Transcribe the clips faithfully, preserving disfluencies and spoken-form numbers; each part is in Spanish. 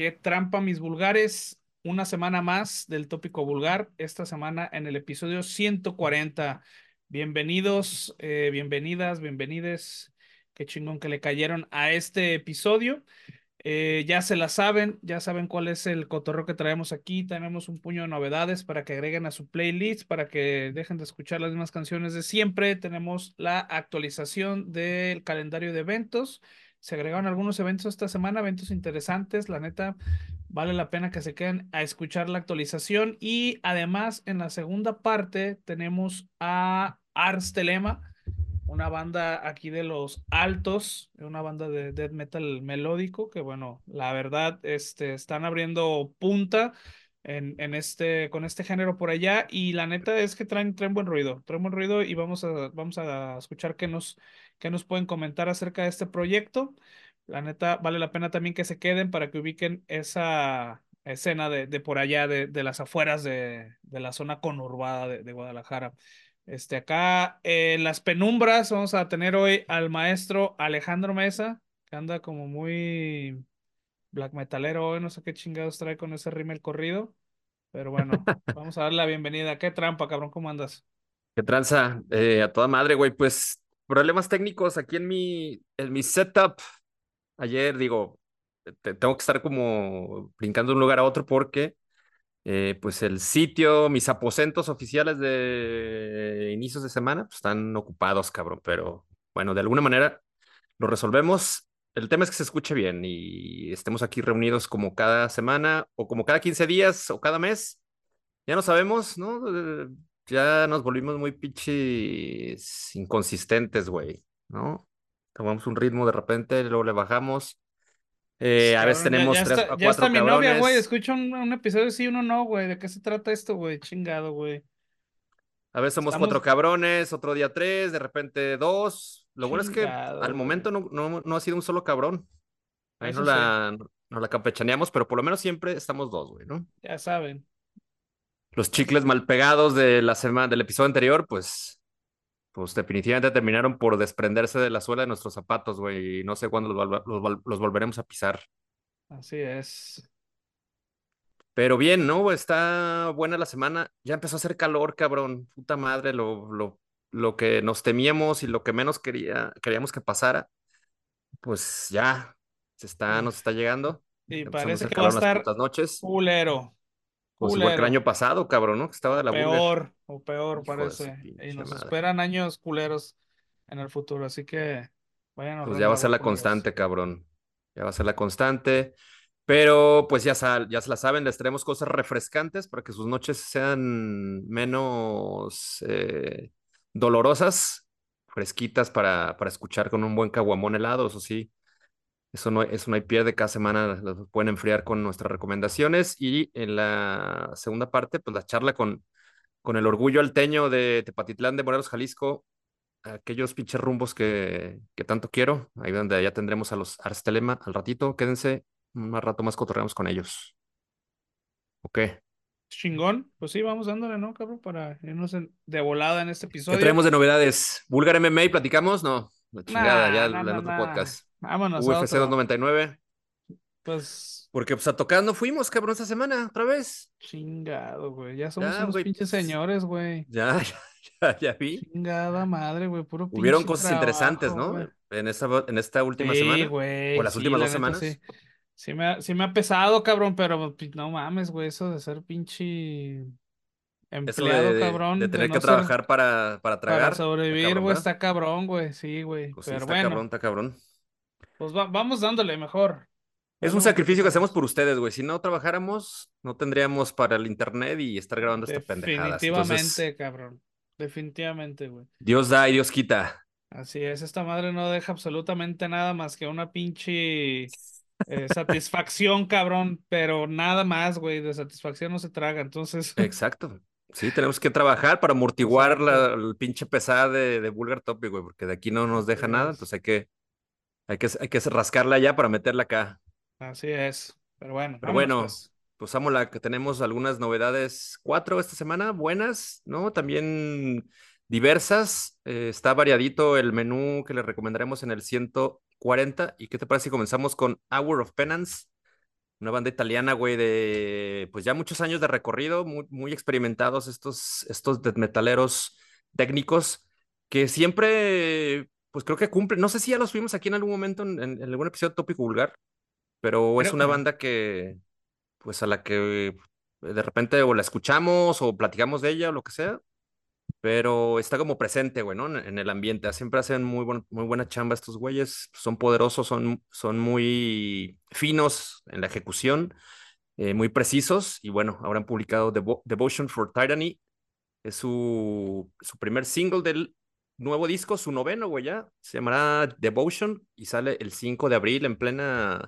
Qué trampa, mis vulgares. Una semana más del tópico vulgar. Esta semana en el episodio ciento cuarenta. Bienvenidos, eh, bienvenidas, bienvenides. Qué chingón que le cayeron a este episodio. Eh, ya se la saben, ya saben cuál es el cotorreo que traemos aquí. Tenemos un puño de novedades para que agreguen a su playlist, para que dejen de escuchar las mismas canciones de siempre. Tenemos la actualización del calendario de eventos. Se agregaron algunos eventos esta semana, eventos interesantes. La neta, vale la pena que se queden a escuchar la actualización. Y además, en la segunda parte, tenemos a Ars Telema, una banda aquí de los Altos, una banda de death metal melódico, que bueno, la verdad, este, están abriendo punta en, en este, con este género por allá, y la neta es que traen, traen buen ruido, traen buen ruido, y vamos a, vamos a escuchar qué nos, qué nos pueden comentar acerca de este proyecto. La neta, vale la pena también que se queden para que ubiquen esa escena de, de por allá, de, de las afueras de, de la zona conurbada de, de Guadalajara. Este, acá en las penumbras vamos a tener hoy al maestro Alejandro Mesa, que anda como muy black metalero hoy, no sé qué chingados trae con ese rímel corrido, pero bueno, vamos a darle la bienvenida. Qué trampa, cabrón, ¿cómo andas? ¿Qué tranza? Eh, a toda madre, güey. Pues problemas técnicos aquí en mi, en mi setup. Ayer, digo, te- tengo que estar como brincando de un lugar a otro porque, eh, pues el sitio, mis aposentos oficiales de inicios de semana, pues están ocupados, cabrón. Pero bueno, de alguna manera lo resolvemos. El tema es que se escuche bien y estemos aquí reunidos como cada semana o como cada quince días o cada mes. Ya no sabemos, ¿no? Eh, Ya nos volvimos muy pinches inconsistentes, güey, ¿no? Tomamos un ritmo de repente, luego le bajamos. Ps, Eh, a veces cabrón, ya, ya tenemos tres está, a ya está cuatro mi novia, güey. cabrones. Escucha un, un episodio sí, uno no, güey. ¿De qué se trata esto, güey? Chingado, güey. A veces somos cuatro Estamos cabrones, otro día tres, de repente dos. Lo bueno es que chingado, al güey. momento no, no, no ha sido un solo cabrón. Ahí no Eso sí, la, no la campechaneamos, pero por lo menos siempre estamos dos, güey, ¿no? ya saben. Los Eso chicles mal pegados de la semana, del episodio anterior, pues pues definitivamente terminaron por desprenderse de la suela de nuestros zapatos, güey, y no sé cuándo los, volva- los vol- los volveremos a pisar. así es. Pero bien, ¿no? Está buena la semana. Ya empezó a hacer calor, cabrón. Puta madre, lo, lo, lo que nos temíamos y lo que menos quería, queríamos que pasara, pues ya se está, Y, nos está llegando. y Empezando a parece hacer que va a calor en las estar putas noches. culero, Pues igual que el culero. año pasado, cabrón, ¿no? Que estaba de O la burger. peor, o peor Hijo de su parece. Y pinche nos madre. esperan años culeros en el futuro. Así que vayan Pues ya ahorrando va a ser agua, la culeros. constante, cabrón. Ya va a ser la constante. Pero pues ya, sal, ya se la saben, les traemos cosas refrescantes para que sus noches sean menos eh, dolorosas, fresquitas para, para escuchar con un buen caguamón helado, eso sí. Eso no, eso no hay pierde, cada semana los pueden enfriar con nuestras recomendaciones. Y en la segunda parte, pues la charla con, con el orgullo alteño de Tepatitlán de Morelos, Jalisco, aquellos pinches rumbos que, que tanto quiero. Ahí donde ya tendremos a los Arstelema al ratito. Quédense, un más rato más cotorreamos con ellos. Ok. Chingón. Pues sí, vamos dándole, ¿no, cabrón? Para irnos en- de volada en este ¿Qué episodio. traemos de novedades? ¿Vulgar M M A platicamos? No, la chingada, ya Nah, nah, el, el nah, otro nah. podcast. Vámonos a U F C otro. noventa y nueve. Pues Porque pues a tocar no fuimos, cabrón, esta semana, otra vez. chingado, güey. Ya somos Ya, unos güey, pinches pues, señores, güey. ya, ya, ya vi. Chingada madre, güey. Puro Hubieron pinche cosas interesantes, trabajo, ¿no? güey. En esta, en esta última Sí, semana, o güey. las Sí, últimas la dos neta, sí. semanas. Sí me ha, sí me ha pesado, cabrón, pero pues, no mames, güey, eso de ser pinche Eso de, empleado, de, de cabrón, de tener no que ser trabajar para, para para tragar, está sobrevivir, cabrón, güey, ¿verdad? está cabrón, güey, sí, güey. Pues sí, Pero está cabrón, bueno, está cabrón. pues va- vamos dándole mejor. Es Es un lo que sacrificio que hacemos ocupamos. por ustedes, güey. Si no trabajáramos, no tendríamos para el internet y estar grabando estas pendejadas. Entonces, Definitivamente, cabrón. Definitivamente, güey. Dios da y Dios quita. Así es, esta madre no deja absolutamente nada más que una pinche eh, satisfacción, cabrón, pero nada más, güey, de satisfacción no se traga, entonces, Exacto. Sí, tenemos que trabajar para amortiguar exacto, la, el pinche pesada de, de Vulgar Topic, güey, porque de aquí no nos así deja nada, es, entonces hay que, hay que, hay que rascarla ya para meterla acá. así es. Pero bueno, Pero vámonos bueno, pues. pues la que tenemos algunas novedades, cuatro esta semana, buenas, ¿no? También diversas. Eh, está variadito el menú que les recomendaremos en el ciento cuarenta. ¿Y qué te parece si comenzamos con Hour of Penance? una banda italiana, güey, de pues ya muchos años de recorrido, muy, muy experimentados estos, estos death metaleros técnicos que siempre, pues creo que cumplen. No sé si ya los vimos aquí en algún momento en, en- en algún episodio de Tópico Vulgar, pero es Creo una que no. banda que, pues a la que de repente o la escuchamos o platicamos de ella o lo que sea, pero está como presente, güey, ¿no? En, en el ambiente. Siempre hacen muy, buen- muy buena chamba estos güeyes, son poderosos, son, son muy finos en la ejecución, eh, muy precisos, y bueno, ahora han publicado Devo- Devotion for Tyranny, es su, su primer single del nuevo disco, su noveno, güey, ya, se llamará Devotion, y sale el cinco de abril en plena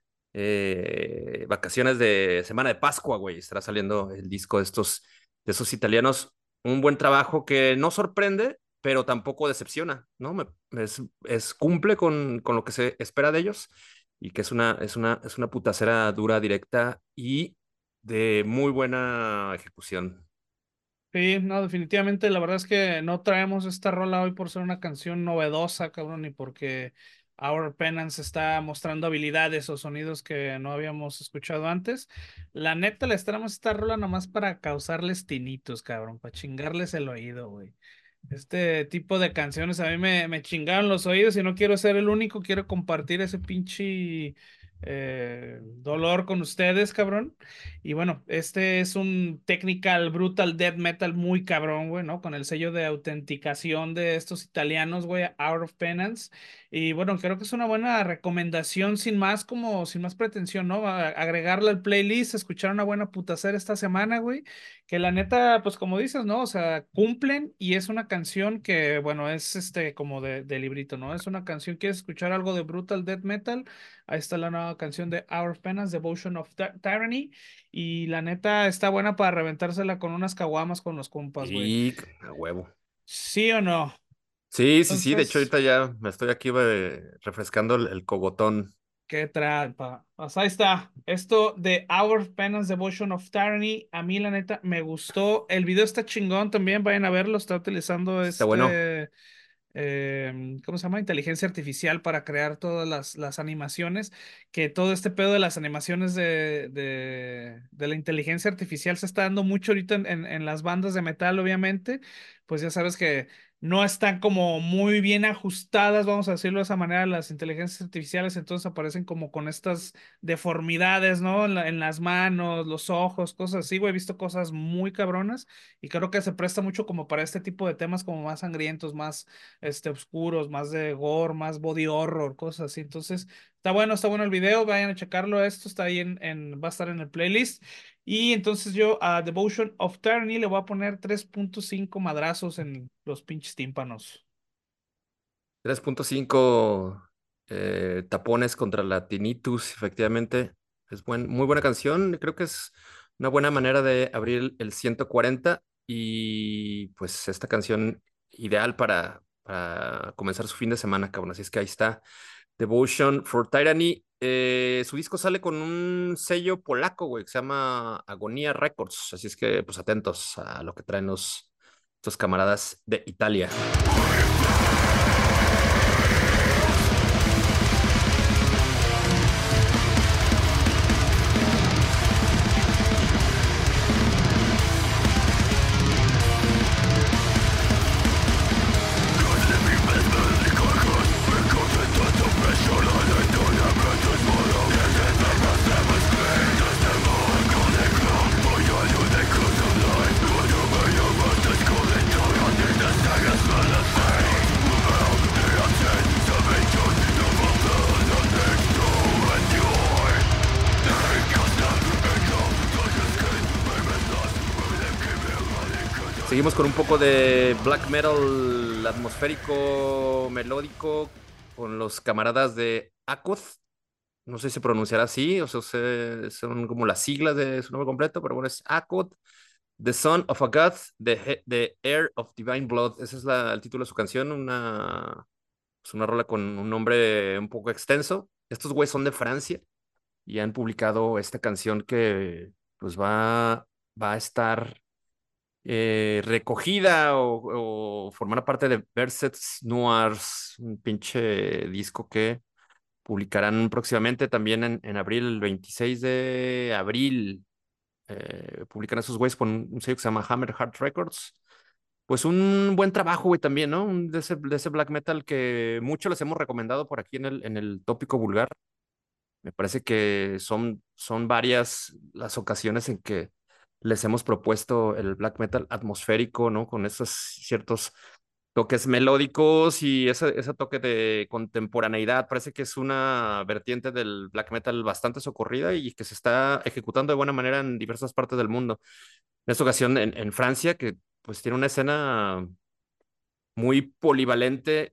eh, vacaciones de Semana de Pascua, güey. Estará saliendo el disco de estos, de esos italianos. Un buen trabajo que no sorprende, pero tampoco decepciona, ¿no? Me- es, es- cumple con, con lo que se espera de ellos y que es una, es una, es una putacera dura, directa y de muy buena ejecución. Sí, no, definitivamente, la verdad es que no traemos esta rola hoy por ser una canción novedosa, cabrón, y porque Our Penance está mostrando habilidades o sonidos que no habíamos escuchado antes. La neta, les traemos esta rola nomás para causarles tinitos, cabrón, para chingarles el oído, güey. Este tipo de canciones a mí me, me chingaron los oídos y no quiero ser el único, quiero compartir ese pinche eh, dolor con ustedes, cabrón. Y bueno, este es un technical brutal death metal muy cabrón, güey, ¿no? Con el sello de autenticación de estos italianos, güey, Out of Penance. Y bueno, creo que es una buena recomendación sin más como, sin más pretensión, ¿no? A- agregarla al playlist, escuchar una buena putacera esta semana, güey. Que la neta, pues como dices, ¿no? O sea, cumplen y es una canción que, bueno, es este como de, de librito, ¿no? Es una canción, ¿quieres escuchar algo de brutal death metal? Ahí está la nueva canción de Hour of Penance, Devotion of Ty- Tyranny. Y la neta está buena para reventársela con unas caguamas con los compas, güey. Y a huevo. ¿Sí o no? Sí, sí, sí. De hecho, Entonces, ahorita ya me estoy aquí eh, refrescando el, el cogotón. qué trampa. Pues ahí está. Esto de Our Penance Devotion of Tyranny. A mí, la neta, me gustó. El video está chingón también. Vayan a verlo. Está utilizando Está bueno. este. eh, ¿cómo se llama? Inteligencia artificial para crear todas las, las animaciones. Que todo este pedo de las animaciones de, de, de la inteligencia artificial se está dando mucho ahorita en, en, en las bandas de metal, obviamente. Pues ya sabes que no están como muy bien ajustadas, vamos a decirlo de esa manera, las inteligencias artificiales, entonces aparecen como con estas deformidades, ¿no? En, la- en las manos, los ojos, cosas así, güey. He visto cosas muy cabronas y creo que se presta mucho como para este tipo de temas como más sangrientos, más este, oscuros, más de gore, más body horror, cosas así. Entonces, está bueno, está bueno el video, vayan a checarlo. Esto está ahí en, en- va a estar en el playlist. Y entonces yo a Devotion of Tyranny le voy a poner tres punto cinco madrazos en los pinches tímpanos. tres punto cinco eh, tapones contra la tinnitus, efectivamente. Es buen, muy buena canción. Creo que es una buena manera de abrir el, el ciento cuarenta y pues esta canción ideal para, para comenzar su fin de semana, cabrón. Así es que ahí está Devotion for Tyranny. Eh, su disco sale con un sello polaco, güey, que se llama Agonía Records. Así es que pues atentos a lo que traen los, estos camaradas de Italia. Seguimos con un poco de black metal atmosférico, melódico, con los camaradas de Akoth. No sé si se pronunciará así, o sea, se- son como las siglas de su nombre completo, pero bueno, es Akoth, The Son of a God, The, He- The Heir of Divine Blood. Ese es la- el título de su canción, una, es una rola con un nombre un poco extenso. Estos güeyes son de Francia y han publicado esta canción que pues va, va a estar eh, recogida o, o formar parte de Versets Noirs, un pinche disco que publicarán próximamente también en, en abril, el veintiséis de abril. Eh, publican esos güeyes con un, un sello que se llama Hammer Heart Records. Pues un buen trabajo, güey, también, ¿no? Un- de ese, de ese black metal que mucho les hemos recomendado por aquí en el, en el tópico vulgar. Me parece que son, son varias las ocasiones en que les hemos propuesto el black metal atmosférico, ¿no? Con esos ciertos toques melódicos y ese, ese toque de contemporaneidad. Parece que es una vertiente del black metal bastante socorrida y que se está ejecutando de buena manera en diversas partes del mundo. En esta ocasión en, en Francia, que pues tiene una escena muy polivalente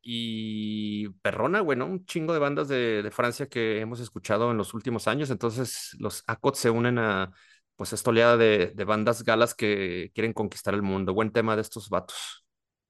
y perrona, güey, ¿no? Un chingo de bandas de, de Francia que hemos escuchado en los últimos años. Entonces, los A C O T se unen a, pues, esta oleada de, de bandas galas que quieren conquistar el mundo. Buen tema de estos vatos.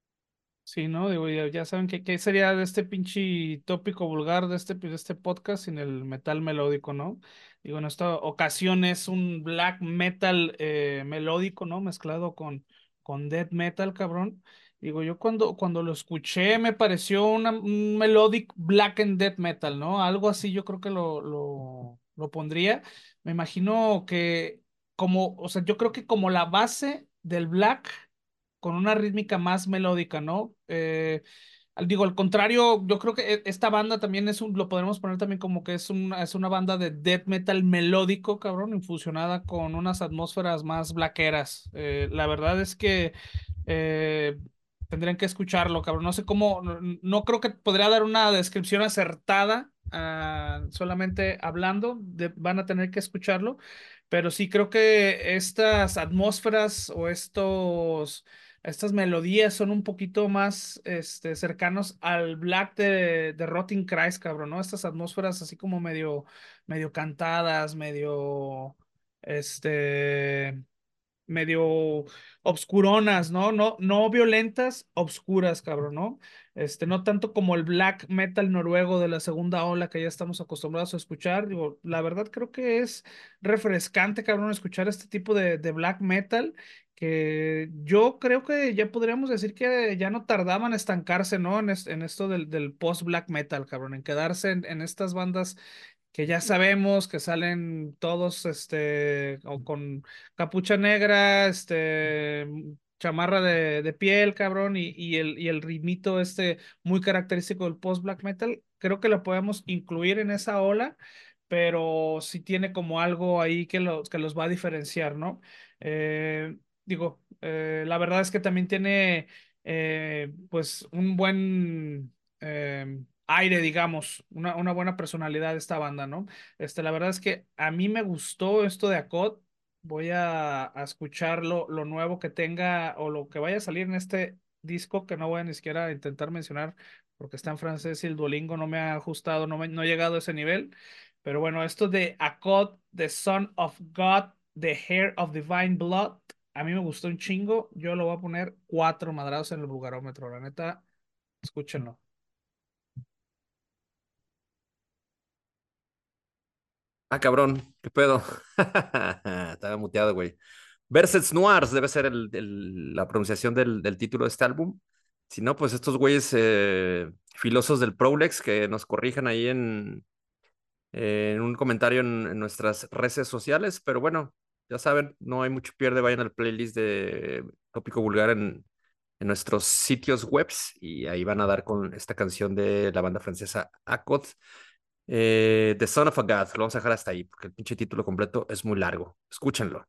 Sí, ¿no? Digo, ya, ya saben que qué sería de este pinche tópico vulgar de este, de este podcast sin el metal melódico, ¿no? Digo, en esta ocasión es un black metal eh, melódico, ¿no? Mezclado con, con death metal, cabrón. Digo, yo cuando, cuando lo escuché me pareció una, un melodic black and death metal, ¿no? Algo así yo creo que lo, lo, lo pondría. Me imagino que como, o sea, yo creo que como la base del black con una rítmica más melódica, ¿no? Eh, al- digo, al contrario, yo creo que e- esta banda también es un, lo podemos poner también como que es una, es una banda de death metal melódico, cabrón, infusionada con unas atmósferas más blaqueras. Eh, la verdad es que eh, tendrían que escucharlo, cabrón. No sé cómo, no, no creo que podría dar una descripción acertada, ah, solamente hablando, de- van a tener que escucharlo, pero sí creo que estas atmósferas o estos estas melodías son un poquito más este, cercanos al black de, de Rotting Christ, cabrón, ¿no? Estas atmósferas así como medio, medio cantadas, medio, este, medio obscuronas, ¿no? No, no violentas, obscuras, cabrón, ¿no? Este, no tanto como el black metal noruego de la segunda ola que ya estamos acostumbrados a escuchar. Digo, la verdad creo que es refrescante, cabrón, escuchar este tipo de, de black metal que yo creo que ya podríamos decir que ya no tardaban en estancarse, ¿no? En, es- en esto del, del post-black metal, cabrón, en quedarse en, en estas bandas que ya sabemos que salen todos, este, o con capucha negra, este, chamarra de, de piel, cabrón, y, y el, y el ritmito este muy característico del post-black metal. Creo que lo podemos incluir en esa ola, pero sí tiene como algo ahí que los, que los va a diferenciar, ¿no? Eh, digo, eh, la verdad es que también tiene, eh, pues, un buen... em, aire, digamos, una, una buena personalidad de esta banda, ¿no? Este, la verdad es que a mí me gustó esto de Acod. Voy a, a escuchar lo, lo nuevo que tenga o lo que vaya a salir en este disco que no voy a ni siquiera a intentar mencionar porque está en francés y el Duolingo no me ha ajustado, no, me, no he llegado a ese nivel. Pero bueno, esto de Acod, The Son of God, The Hair of Divine Blood, a mí me gustó un chingo. Yo lo voy a poner cuatro madrados en el vulgarómetro, la neta, escúchenlo. Ah, cabrón, qué pedo. Estaba muteado, güey. Versets Noirs debe ser el- el- la pronunciación del, del título de este álbum. Si no, pues estos güeyes eh, filosos del Prolex que nos corrijan ahí en, en un comentario en, en nuestras redes sociales. Pero bueno, ya saben, no hay mucho pierde. Vayan al playlist de Tópico Vulgar en, en nuestros sitios webs y ahí van a dar con esta canción de la banda francesa Acod. Eh, The Son of a God, lo vamos a dejar hasta ahí porque el pinche título completo es muy largo. Escúchenlo.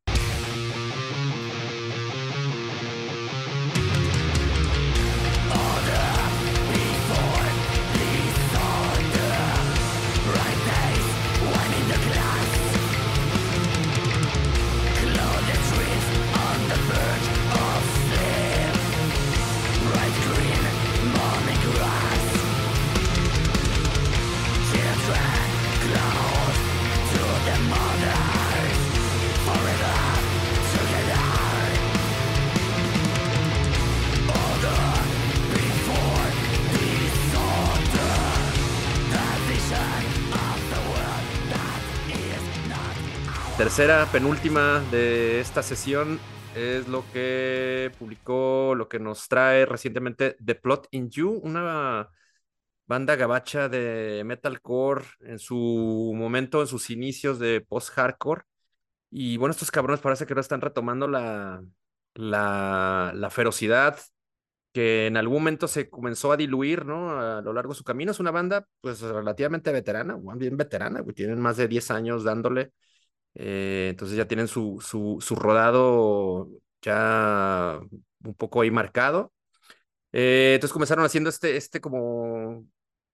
Tercera, penúltima de esta sesión es lo que publicó, lo que nos trae recientemente The Plot in You, una banda gabacha de metalcore en su momento, en sus inicios de post-hardcore. Y bueno, estos cabrones parece que ahora están retomando la, la, la ferocidad que en algún momento se comenzó a diluir, ¿no? A lo largo de su camino. Es una banda, pues, relativamente veterana, bueno, bien veterana, güey. Tienen más de diez años dándole. Eh, entonces ya tienen su, su, su rodado ya un poco ahí marcado. Eh, entonces comenzaron haciendo este, este como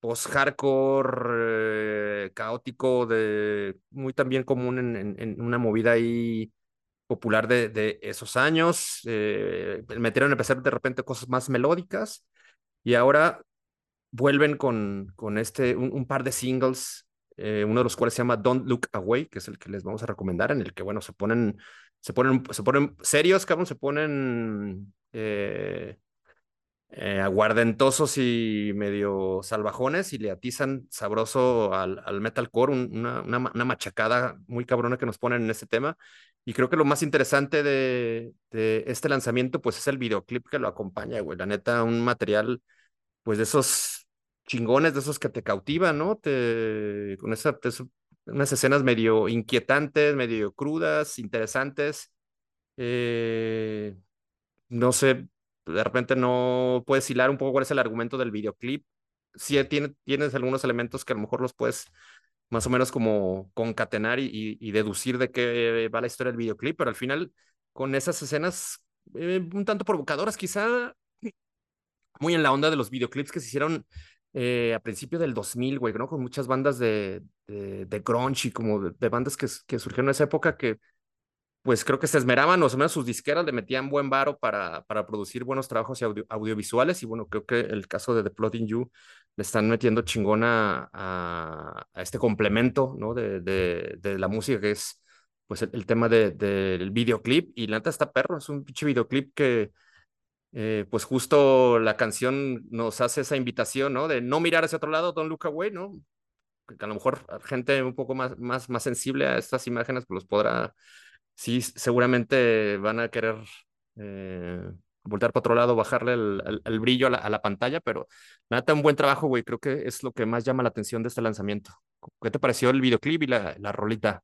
post-hardcore eh, caótico, de, muy también común en, en, en una movida ahí popular de, de esos años. Eh, metieron a empezar de repente cosas más melódicas y ahora vuelven con, con este, un, un par de singles, eh, uno de los cuales se llama Don't Look Away, que es el que les vamos a recomendar, en el que, bueno, se ponen, se ponen, se ponen serios, cabrón, se ponen eh, eh, aguardentosos y medio salvajones y le atizan sabroso al, al metalcore, un, una, una, una machacada muy cabrona que nos ponen en este tema. Y creo que lo más interesante de, de este lanzamiento, pues es el videoclip que lo acompaña, güey. La neta, un material, pues de esos chingones, de esos que te cautivan, ¿no? Te, con esa, te- unas escenas medio inquietantes, medio crudas, interesantes. Eh, no sé, de repente no puedes hilar un poco cuál es el argumento del videoclip. Sí, tiene, tienes algunos elementos que a lo mejor los puedes más o menos como concatenar y, y- y deducir de qué va la historia del videoclip, pero al final con esas escenas eh, un tanto provocadoras, quizá muy en la onda de los videoclips que se hicieron eh, a principios del dos mil, güey, ¿no? Con muchas bandas de, de, de grunge y como de, de bandas que, que surgieron en esa época que pues creo que se esmeraban, o al menos sus disqueras le metían buen varo para, para producir buenos trabajos audio- audiovisuales. Y bueno, creo que el caso de The Plotting You le están metiendo chingona a, a este complemento, ¿no? De, de, de la música, que es pues el, el tema de, del videoclip. Y la neta está perro, es un pinche videoclip que eh, pues justo la canción nos hace esa invitación, ¿no? De no mirar hacia otro lado, don't look away, ¿no? Que a lo mejor gente un poco más, más, más sensible a estas imágenes, pues los podrá, sí, seguramente van a querer eh, voltear para otro lado, bajarle el, el- el brillo a la, a la pantalla, pero nada, un buen trabajo, güey. Creo que es lo que más llama la atención de este lanzamiento. ¿Qué te pareció el videoclip y la, la rolita?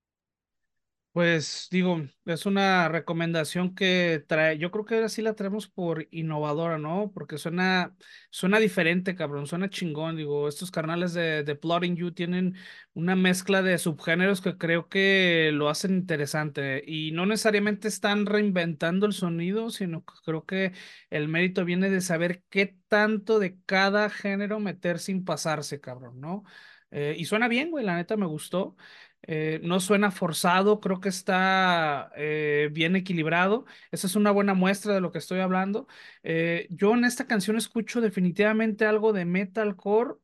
Pues digo, es una recomendación que trae, yo creo que ahora sí la traemos por innovadora, ¿no? Porque suena, suena diferente, cabrón, suena chingón, digo, estos carnales de, de Plotting You tienen una mezcla de subgéneros que creo que lo hacen interesante y no necesariamente están reinventando el sonido, sino que creo que el mérito viene de saber qué tanto de cada género meter sin pasarse, cabrón, ¿no? Eh, y suena bien, güey, la neta me gustó. Eh, no suena forzado, creo que está eh, bien equilibrado. Esa es una buena muestra de lo que estoy hablando. Eh, yo en esta canción escucho definitivamente algo de metalcore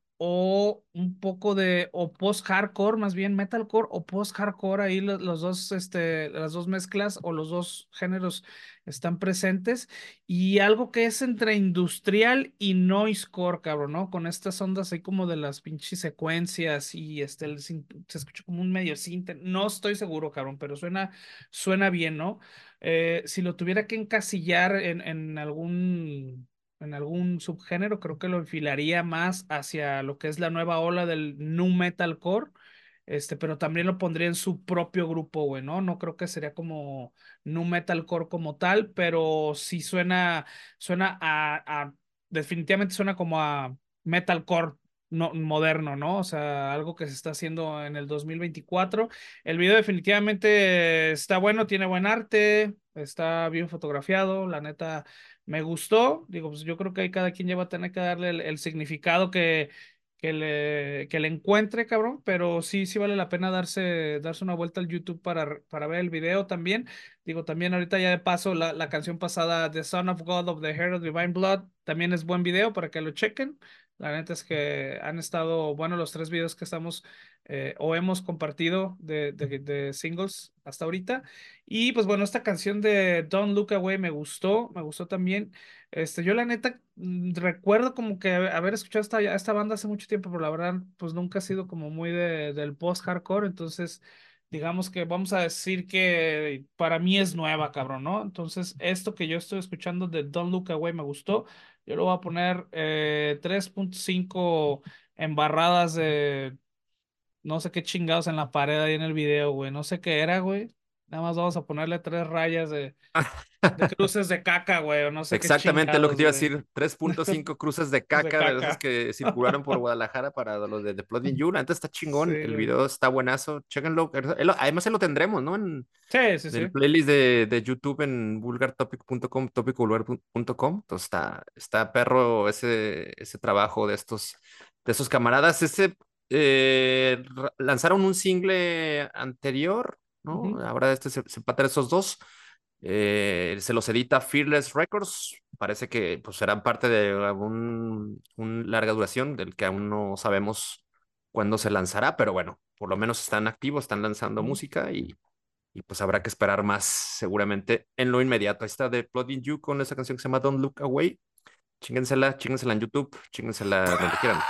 o un poco de, o post-hardcore, más bien metalcore o post-hardcore, ahí lo- los, dos, este, las dos mezclas o los dos géneros están presentes. Y algo que es entre industrial y noisecore, cabrón, ¿no? Con estas ondas ahí como de las pinches secuencias y este, el sin- se escucha como un medio sinte. No estoy seguro, cabrón, pero suena, suena bien, ¿no? Eh, si lo tuviera que encasillar en, en algún, en algún subgénero, creo que lo enfilaría más hacia lo que es la nueva ola del nu metalcore. Este, pero también lo pondría en su propio grupo, güey, ¿no? No creo que sería como nu metalcore como tal, pero sí suena, suena a, a- definitivamente suena como a metalcore no, moderno, ¿no? O sea, algo que se está haciendo en el dos mil veinticuatro. El video definitivamente está bueno, tiene buen arte, está bien fotografiado, la neta me gustó. Digo, pues yo creo que ahí cada quien ya va a tener que darle el, el significado que que le, que le encuentre, cabrón, pero sí, sí vale la pena darse, darse una vuelta al YouTube para, para ver el video también. Digo, también ahorita ya de paso, la, la canción pasada, The Son of God of the Hair of Divine Blood, también es buen video para que lo chequen. La neta es que han estado buenos los tres videos que estamos eh, o hemos compartido de, de, de singles hasta ahorita. Y pues bueno, esta canción de Don't Look Away me gustó, me gustó también. Este, yo la neta mm, recuerdo como que haber escuchado esta, esta banda hace mucho tiempo, pero la verdad, pues nunca ha sido como muy de, del post-hardcore, entonces digamos que vamos a decir que para mí es nueva, cabrón, ¿no? Entonces, esto que yo estoy escuchando de Don't Look Away me gustó. Yo le voy a poner eh, tres punto cinco embarradas de no sé qué chingados en la pared ahí en el video, güey. No sé qué era, güey. Nada más vamos a ponerle tres rayas de, de cruces de caca, güey, o no sé qué Exactamente lo que te chingados, iba a güey. decir, tres punto cinco cruces de De caca, de esas caca. que circularon por Guadalajara para los de The Plotting You. Antes está chingón, Sí, el güey. video está buenazo, chéquenlo. Él- Además, se lo tendremos, ¿no? En Sí, sí, el sí. playlist de, de YouTube en vulgartopic punto com, topico vulgar punto com. Entonces está, está perro ese, ese trabajo de estos, de esos camaradas. Ese, eh, ra- lanzaron un single anterior, ¿no? Ujú, Ahora este se, se empatan esos dos. Eh, se los edita Fearless Records. Parece que pues, serán parte de un, un larga duración del que aún no sabemos cuándo se lanzará, pero bueno, por lo menos están activos, están lanzando ujú. música y, y pues habrá que esperar más seguramente en lo inmediato. Ahí está The Plotting You con esa canción que se llama Don't Look Away. Chíngensela, chíngensela en YouTube, chíngensela donde quieran.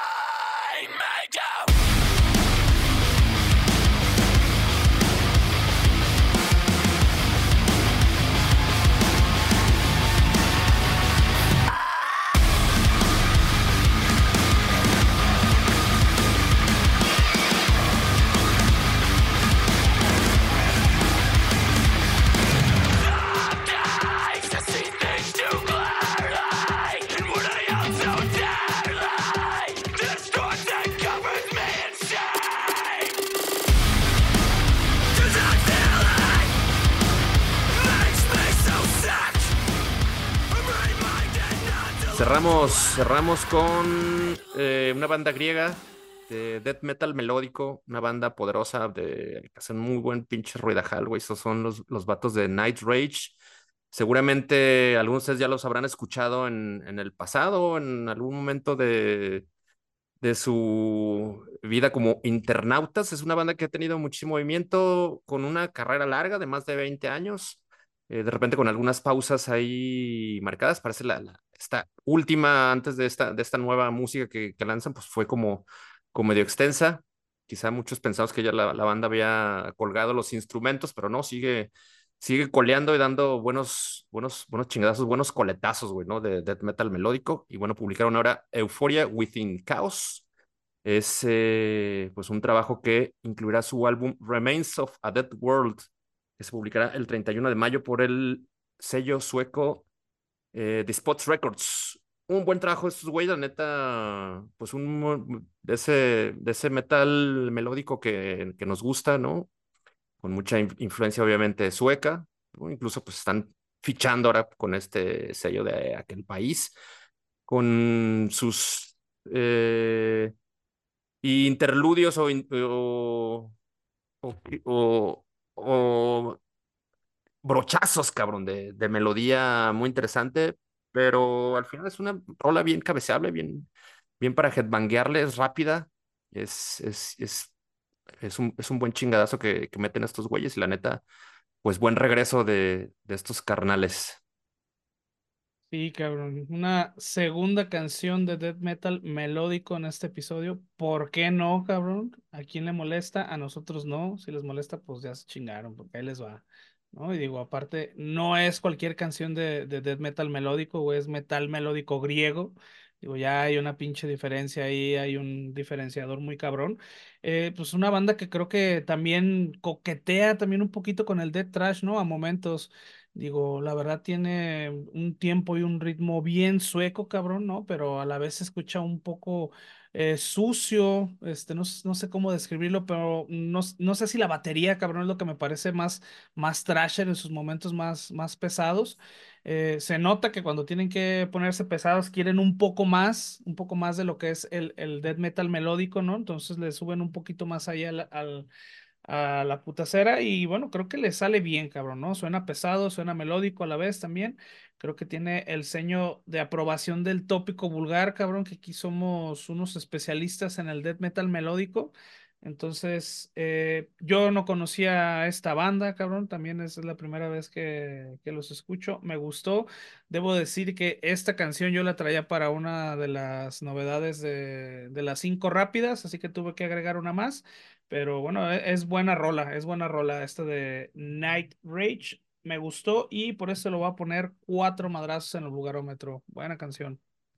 Cerramos, cerramos con eh, una banda griega de death metal melódico, una banda poderosa de que hacen muy buen pinche ruidajal, güey. Esos son los, los vatos de Night Rage. Seguramente algunos de ustedes ya los habrán escuchado en, en el pasado, en algún momento de, de su vida como internautas. Es una banda que ha tenido muchísimo movimiento, con una carrera larga de más de veinte años, eh, de repente con algunas pausas ahí marcadas. Parece la, la- esta última, antes de esta, de esta nueva música que, que lanzan, pues fue como, como medio extensa. Quizá muchos pensamos que ya la, la banda había colgado los instrumentos, pero no, sigue, sigue coleando y dando buenos, buenos, buenos chingadazos, buenos coletazos, güey, ¿no? De death metal melódico. Y bueno, publicaron ahora Euphoria Within Chaos. Es eh, pues un trabajo que incluirá su álbum Remains of a Dead World, que se publicará el treinta y uno de mayo por el sello sueco eh, The Spots Records. Un buen trabajo de estos güeyes, la neta, pues un de ese, de ese metal melódico que, que nos gusta, ¿no? Con mucha in- influencia obviamente sueca, ¿no? Incluso pues están fichando ahora con este sello de aquel país, con sus eh, interludios o, in- o, o, o- o brochazos, cabrón, de, de melodía muy interesante, pero al final es una rola bien cabeceable, bien, bien para headbanguearle, es rápida, es, es, es, es un, es un buen chingadazo que, que meten estos güeyes y la neta, pues buen regreso de, de estos carnales. Sí, cabrón. Una segunda canción de death metal melódico en este episodio. ¿Por qué no, cabrón? ¿A quién le molesta? A nosotros no. Si les molesta, pues ya se chingaron, porque ahí les va. ¿No? Y digo, aparte, no es cualquier canción de, de death metal melódico, o es metal melódico griego. Digo, ya hay una pinche diferencia ahí, hay un diferenciador muy cabrón. Eh, pues una banda que creo que también coquetea también un poquito con el death thrash, ¿no? A momentos. Digo, la verdad tiene un tiempo y un ritmo bien sueco, cabrón, ¿no? Pero a la vez se escucha un poco eh, sucio, este, no, s- no sé cómo describirlo, pero no, s- no sé si la batería, cabrón, es lo que me parece más, más thrasher en sus momentos más, más pesados. Eh, se nota que cuando tienen que ponerse pesados quieren un poco más, un poco más de lo que es el, el death metal melódico, ¿no? Entonces le suben un poquito más allá al, al a la putacera y bueno, creo que le sale bien, cabrón, ¿no? Suena pesado, suena melódico a la vez también. Creo que tiene el sello de aprobación del tópico vulgar, cabrón, que aquí somos unos especialistas en el death metal melódico. Entonces, eh, yo no conocía a esta banda, cabrón, también es la primera vez que, que los escucho. Me gustó. Debo decir que esta canción yo la traía para una de las novedades de, de las cinco rápidas, así que tuve que agregar una más. Pero bueno, e- es buena rola, es buena rola esta de Night Rage. me gustó y por eso lo voy a poner cuatro madrazos en el vulgarómetro. Buena canción.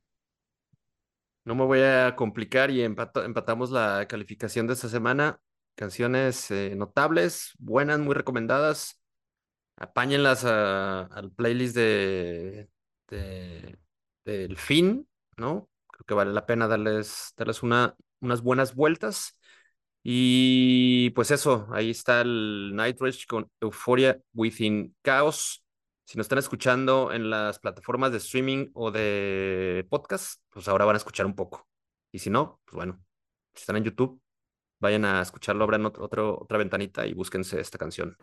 No me voy a complicar y empato- empatamos la calificación de esta semana. Canciones eh, notables, buenas, muy recomendadas. Apáñenlas a- al playlist de, de- del fin, ¿no? Creo que vale la pena darles, darles una, unas buenas vueltas. Y pues eso, ahí está el Nightwish con Euphoria Within Chaos. Si nos están escuchando en las plataformas de streaming o de podcast, pues ahora van a escuchar un poco. Y si no, pues bueno, si están en YouTube, vayan a escucharlo, abran otro, otro- otra ventanita y búsquense esta canción.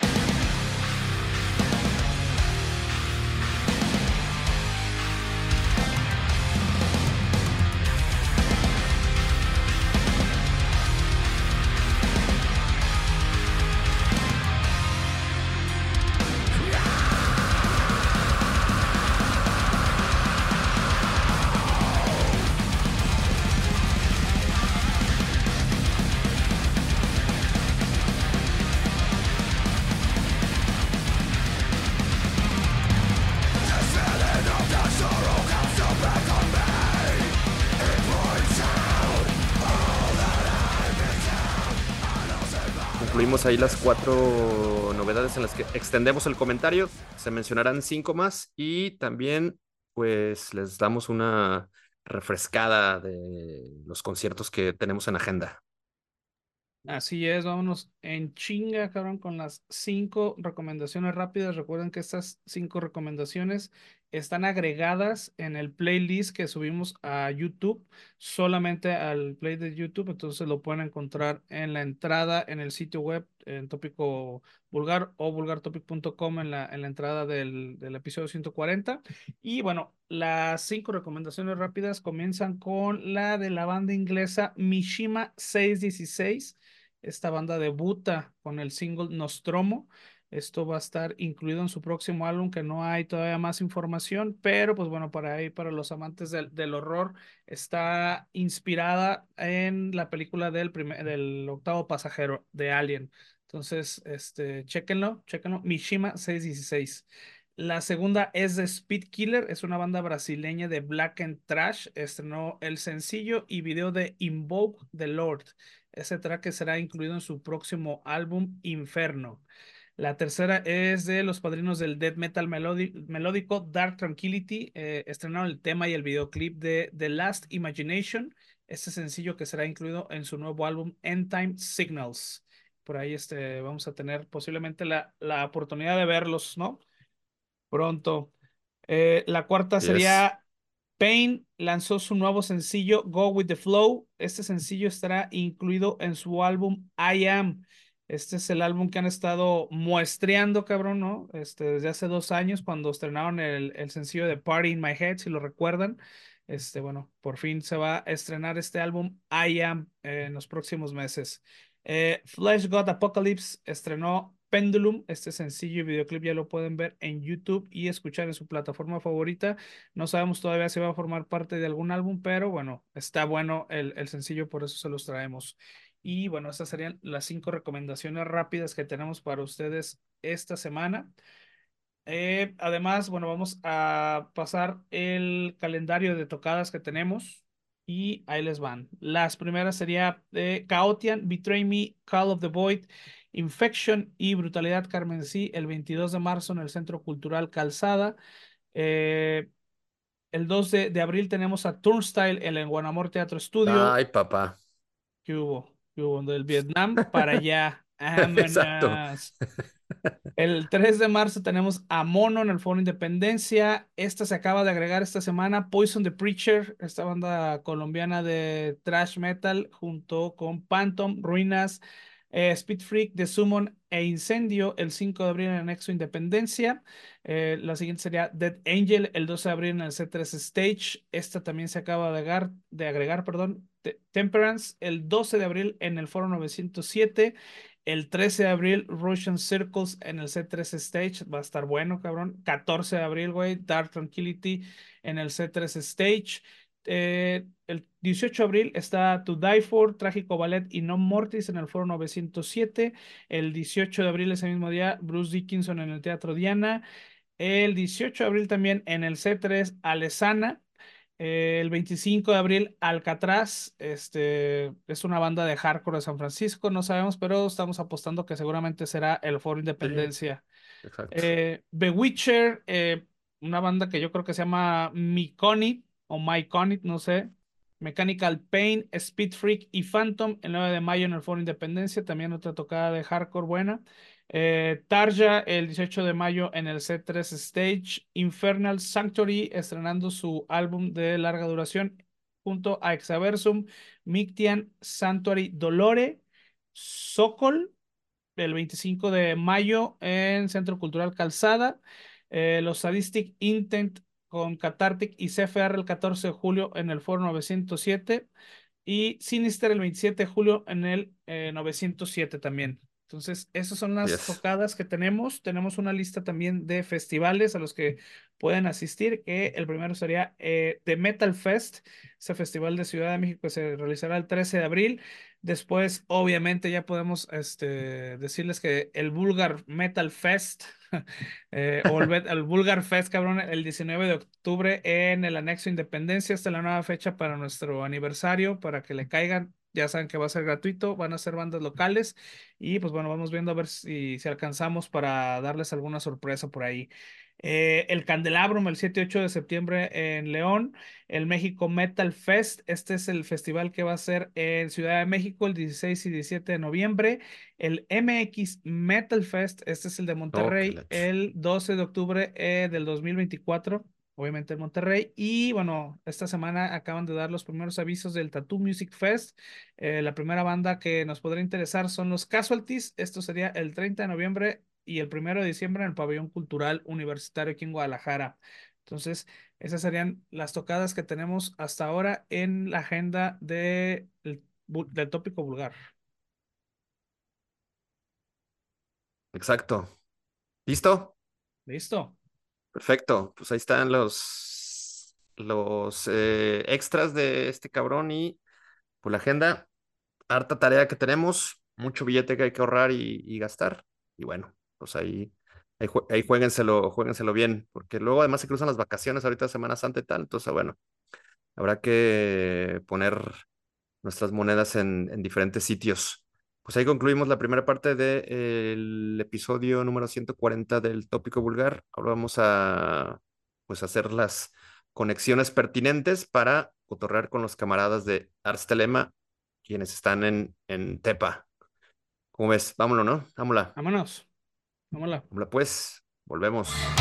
Concluimos ahí las cuatro novedades en las que extendemos el comentario. Se mencionarán cinco más y también pues les damos una refrescada de los conciertos que tenemos en agenda. Así es, vámonos en chinga, cabrón, con las cinco recomendaciones rápidas. Recuerden que estas cinco recomendaciones están agregadas en el playlist que subimos a YouTube, solamente al play de YouTube, entonces lo pueden encontrar en la entrada en el sitio web, en Tópico Vulgar o vulgartopic punto com en la, en la entrada del, del episodio ciento cuarenta. Y bueno, las cinco recomendaciones rápidas comienzan con la de la banda inglesa Mishima seiscientos dieciséis. Esta banda debuta con el single Nostromo. Esto va a estar incluido en su próximo álbum, que no hay todavía más información, pero pues bueno, para ahí, para los amantes del, del horror, está inspirada en la película del, primer, del octavo pasajero de Alien. Entonces, este, chéquenlo, chéquenlo, Mishima seiscientos dieciséis. La segunda es de Speed Killer, es una banda brasileña de Black and Trash. Estrenó el sencillo y video de Invoke the Lord. Ese track será incluido en su próximo álbum Inferno. La tercera es de los padrinos del death metal melódico Dark Tranquility. Eh, estrenaron el tema y el videoclip de The Last Imagination. Este sencillo que será incluido en su nuevo álbum End Time Signals. Por ahí este, vamos a tener posiblemente la, la oportunidad de verlos, ¿no? Pronto. Eh, la cuarta Así es. sería Pain lanzó su nuevo sencillo Go With The Flow. Este sencillo estará incluido en su álbum I Am. Este es el álbum que han estado muestreando, cabrón, ¿no? Este, desde hace dos años cuando estrenaron el, el sencillo de Party in My Head, si lo recuerdan. Este, bueno, por fin se va a estrenar este álbum I Am eh, en los próximos meses. Eh, Flesh God Apocalypse estrenó Pendulum. Este sencillo y videoclip ya lo pueden ver en YouTube y escuchar en su plataforma favorita. No sabemos todavía si va a formar parte de algún álbum, pero bueno, está bueno el, el sencillo, por eso se los traemos. Y bueno, estas serían las cinco recomendaciones rápidas que tenemos para ustedes esta semana. Eh, además, bueno, vamos a pasar el calendario de tocadas que tenemos y ahí les van. Las primeras sería de Chaotian, Betray Me, Call of the Void, Infection y Brutalidad Carmesí el veintidós de marzo en el Centro Cultural Calzada. Eh, el dos de, de abril tenemos a Turnstile en el Guanamor Teatro Estudio. Ay, papá. ¿Qué hubo? ¿Qué hubo? Del Vietnam para allá. Exacto. Vámonos. El tres de marzo tenemos a Mono en el Foro Independencia. Esta se acaba de agregar esta semana. Poison the Preacher, esta banda colombiana de thrash metal, junto con Phantom, Ruinas, eh, Speed Freak, The Summon e Incendio el cinco de abril en el Nexo Independencia. Eh, la siguiente sería Dead Angel el doce de abril en el C tres Stage. Esta también se acaba de agregar, de agregar, perdón. Te- Temperance el doce de abril en el Foro novecientos siete. El trece de abril, Russian Circles en el C tres Stage. Va a estar bueno, cabrón. catorce de abril, güey, Dark Tranquility en el C tres Stage. Eh, el dieciocho de abril está To Die For, Trágico Ballet y No Mortis en el Foro novecientos siete. El dieciocho de abril, ese mismo día, Bruce Dickinson en el Teatro Diana. El dieciocho de abril también en el C tres, Alesana. Eh, el veinticinco de abril, Alcatraz. Este, es una banda de hardcore de San Francisco, no sabemos, pero estamos apostando que seguramente será el Foro Sí, Independencia. exacto. Eh, Bewitcher, eh, una banda que yo creo que se llama Myconid o Myconid, no sé. Mechanical Pain, Speed Freak y Phantom el nueve de mayo en el Foro Independencia, también otra tocada de hardcore buena. Eh, Tarja el dieciocho de mayo en el C tres Stage. Infernal Sanctuary estrenando su álbum de larga duración junto a Exaversum, Mictian Sanctuary Dolore, Sokol el veinticinco de mayo en Centro Cultural Calzada. Eh, los Sadistic Intent con Cathartic y C F R el catorce de julio en el Foro novecientos siete y Sinister el veintisiete de julio en el eh, novecientos siete también. Entonces, esas son Así las es. tocadas que tenemos. Tenemos una lista también de festivales a los que pueden asistir, que el primero sería eh, The Metal Fest, ese festival de Ciudad de México que se realizará el trece de abril. Después, obviamente, ya podemos este, decirles que el Vulgar Metal Fest eh, o el, Bet- el Vulgar Fest, cabrón, el diecinueve de octubre en el Anexo Independencia. Esta es la nueva fecha para nuestro aniversario, para que le caigan. Ya saben que va a ser gratuito, van a ser bandas locales y pues bueno, vamos viendo a ver si, si alcanzamos para darles alguna sorpresa por ahí. Eh, el Candelabrum el siete y ocho de septiembre en León, el México Metal Fest, este es el festival que va a ser en Ciudad de México el dieciséis y diecisiete de noviembre, el M X Metal Fest, este es el de Oh, qué Monterrey, lacho. el doce de octubre eh, del dos mil veinticuatro, obviamente en Monterrey. Y bueno, esta semana acaban de dar los primeros avisos del Tattoo Music Fest. Eh, la primera banda que nos podrá interesar son los Casualties. Esto sería el treinta de noviembre y el primero de diciembre en el Pabellón Cultural Universitario aquí en Guadalajara. Entonces, esas serían las tocadas que tenemos hasta ahora en la agenda de, el- bu- del tópico vulgar. Exacto. ¿Listo? ¿Listo? Perfecto. Pues ahí están los, los eh, extras de este cabrón y por la agenda. Harta tarea que tenemos, mucho billete que hay que ahorrar y, y gastar. Y bueno, pues ahí, ahí, jue- ahí juéguenselo, juéguenselo bien, porque luego además se cruzan las vacaciones ahorita Semana Santa y tal. Entonces, bueno, habrá que poner nuestras monedas en, en diferentes sitios. Pues ahí concluimos la primera parte del episodio número ciento cuarenta del tópico vulgar. Ahora vamos a pues hacer las conexiones pertinentes para cotorrear con los camaradas de Ars Telema, quienes están en, en Tepa. ¿Cómo ves? Vámonos, ¿no? Vámonos. Vámonos. Vámonos. Vámonos pues. Volvemos.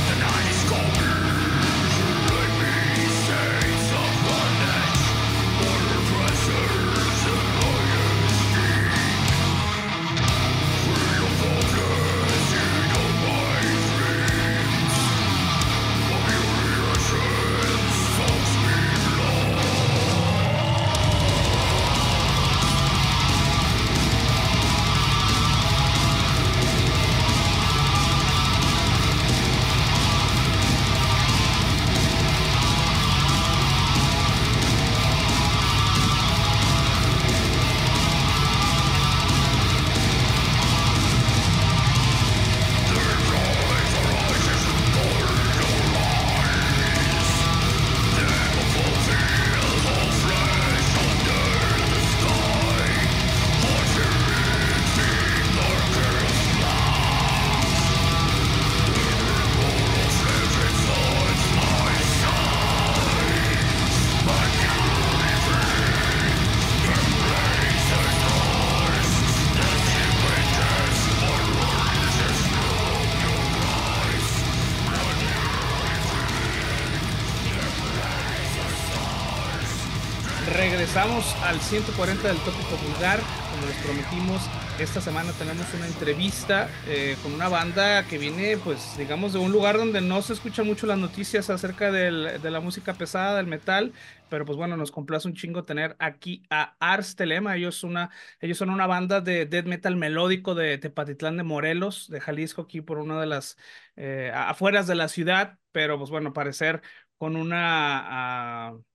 Regresamos al ciento cuarenta del tópico vulgar. Como les prometimos, esta semana tenemos una entrevista eh, con una banda que viene, pues, digamos, de un lugar donde no se escuchan mucho las noticias acerca del- de la música pesada, del metal, pero pues bueno, nos complace un chingo tener aquí a Ars Telema. Ellos, una, ellos son una banda de death metal melódico de Tepatitlán de Morelos, de Jalisco, aquí por una de las eh, a- afueras de la ciudad, pero pues bueno, parecer con una... ah,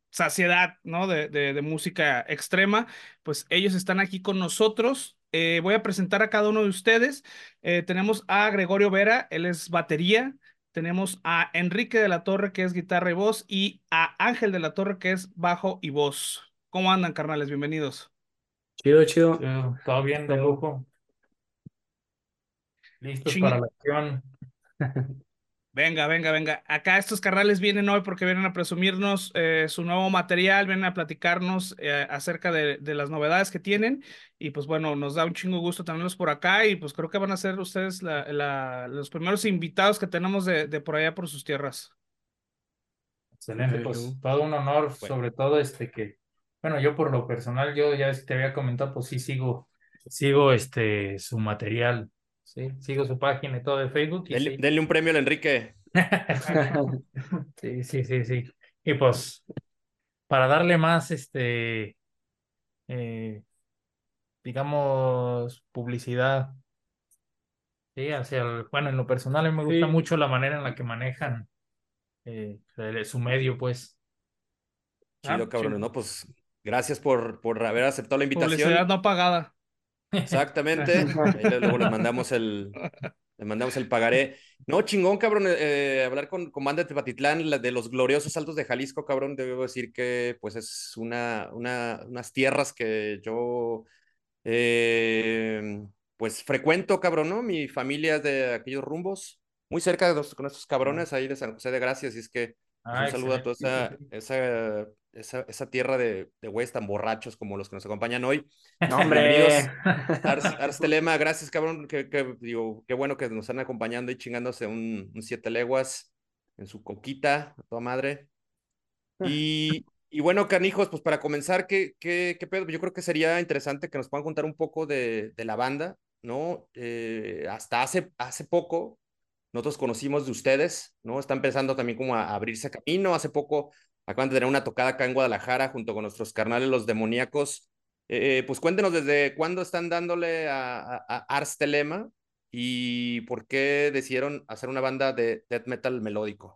saciedad, ¿no? De, de, de música extrema, pues ellos están aquí con nosotros. Eh, voy a presentar a cada uno de ustedes. Eh, tenemos a Gregorio Vera, él es batería. Tenemos a Enrique de la Torre, que es guitarra y voz, y a Ángel de la Torre, que es bajo y voz. ¿Cómo andan, carnales? Bienvenidos. Chido, chido. Sí, todo bien de Todo. lujo, listos para Ching- la acción. Venga, venga, venga. Acá estos carnales vienen hoy porque vienen a presumirnos eh, su nuevo material, vienen a platicarnos eh, acerca de, de las novedades que tienen. Y pues bueno, nos da un chingo gusto tenerlos por acá y pues creo que van a ser ustedes la- la- los primeros invitados que tenemos de, de por allá por sus tierras. Excelente, Ok. pues todo un honor, Bueno, sobre todo este que, bueno, yo por lo personal, yo ya ves que te había comentado, pues sí sigo, sigo este su material, sí, sigo su página y todo de Facebook y denle, sí. denle un premio al Enrique. Sí, sí, sí, sí. Y pues para darle más, este, eh, digamos, publicidad, sí, hacia el, bueno, en lo personal a mí me gusta Sí, mucho la manera en la que manejan eh, el- su medio, pues. Ah, Chido, cabrones, ching- ¿no? Pues gracias por, por haber aceptado la Publicidad invitación. no pagada. Exactamente. Ahí le- luego les mandamos el, les mandamos el pagaré. No, chingón, cabrón, eh, hablar con, con banda de Tepatitlán, la de los gloriosos Altos de Jalisco, cabrón. Debo decir que pues es una, una, unas tierras que yo eh, pues frecuento, cabrón, ¿no? Mi familia es de aquellos rumbos, muy cerca de los, con estos cabrones ahí de San José de Gracias, y es que pues Ah, un saludo a excelente. toda esa, esa, esa, esa tierra de, de güeyes tan borrachos como los que nos acompañan hoy. no, Pues hombre. bienvenidos. Ars, Ars Telema, gracias, cabrón. Que, que, digo, qué bueno que nos están acompañando y chingándose un, un siete leguas en su coquita, a toda madre. Y, y bueno, canijos, pues para comenzar, ¿qué, qué, qué pedo? Yo creo que sería interesante que nos puedan contar un poco de, de la banda, ¿no? Eh, hasta hace, hace poco nosotros conocimos de ustedes, ¿no? Está empezando también como a, a abrirse camino. Hace poco acaban de tener una tocada acá en Guadalajara junto con nuestros carnales, los demoníacos. Eh, pues cuéntenos desde cuándo están dándole a, a, a Ars Telema y por qué decidieron hacer una banda de death metal melódico.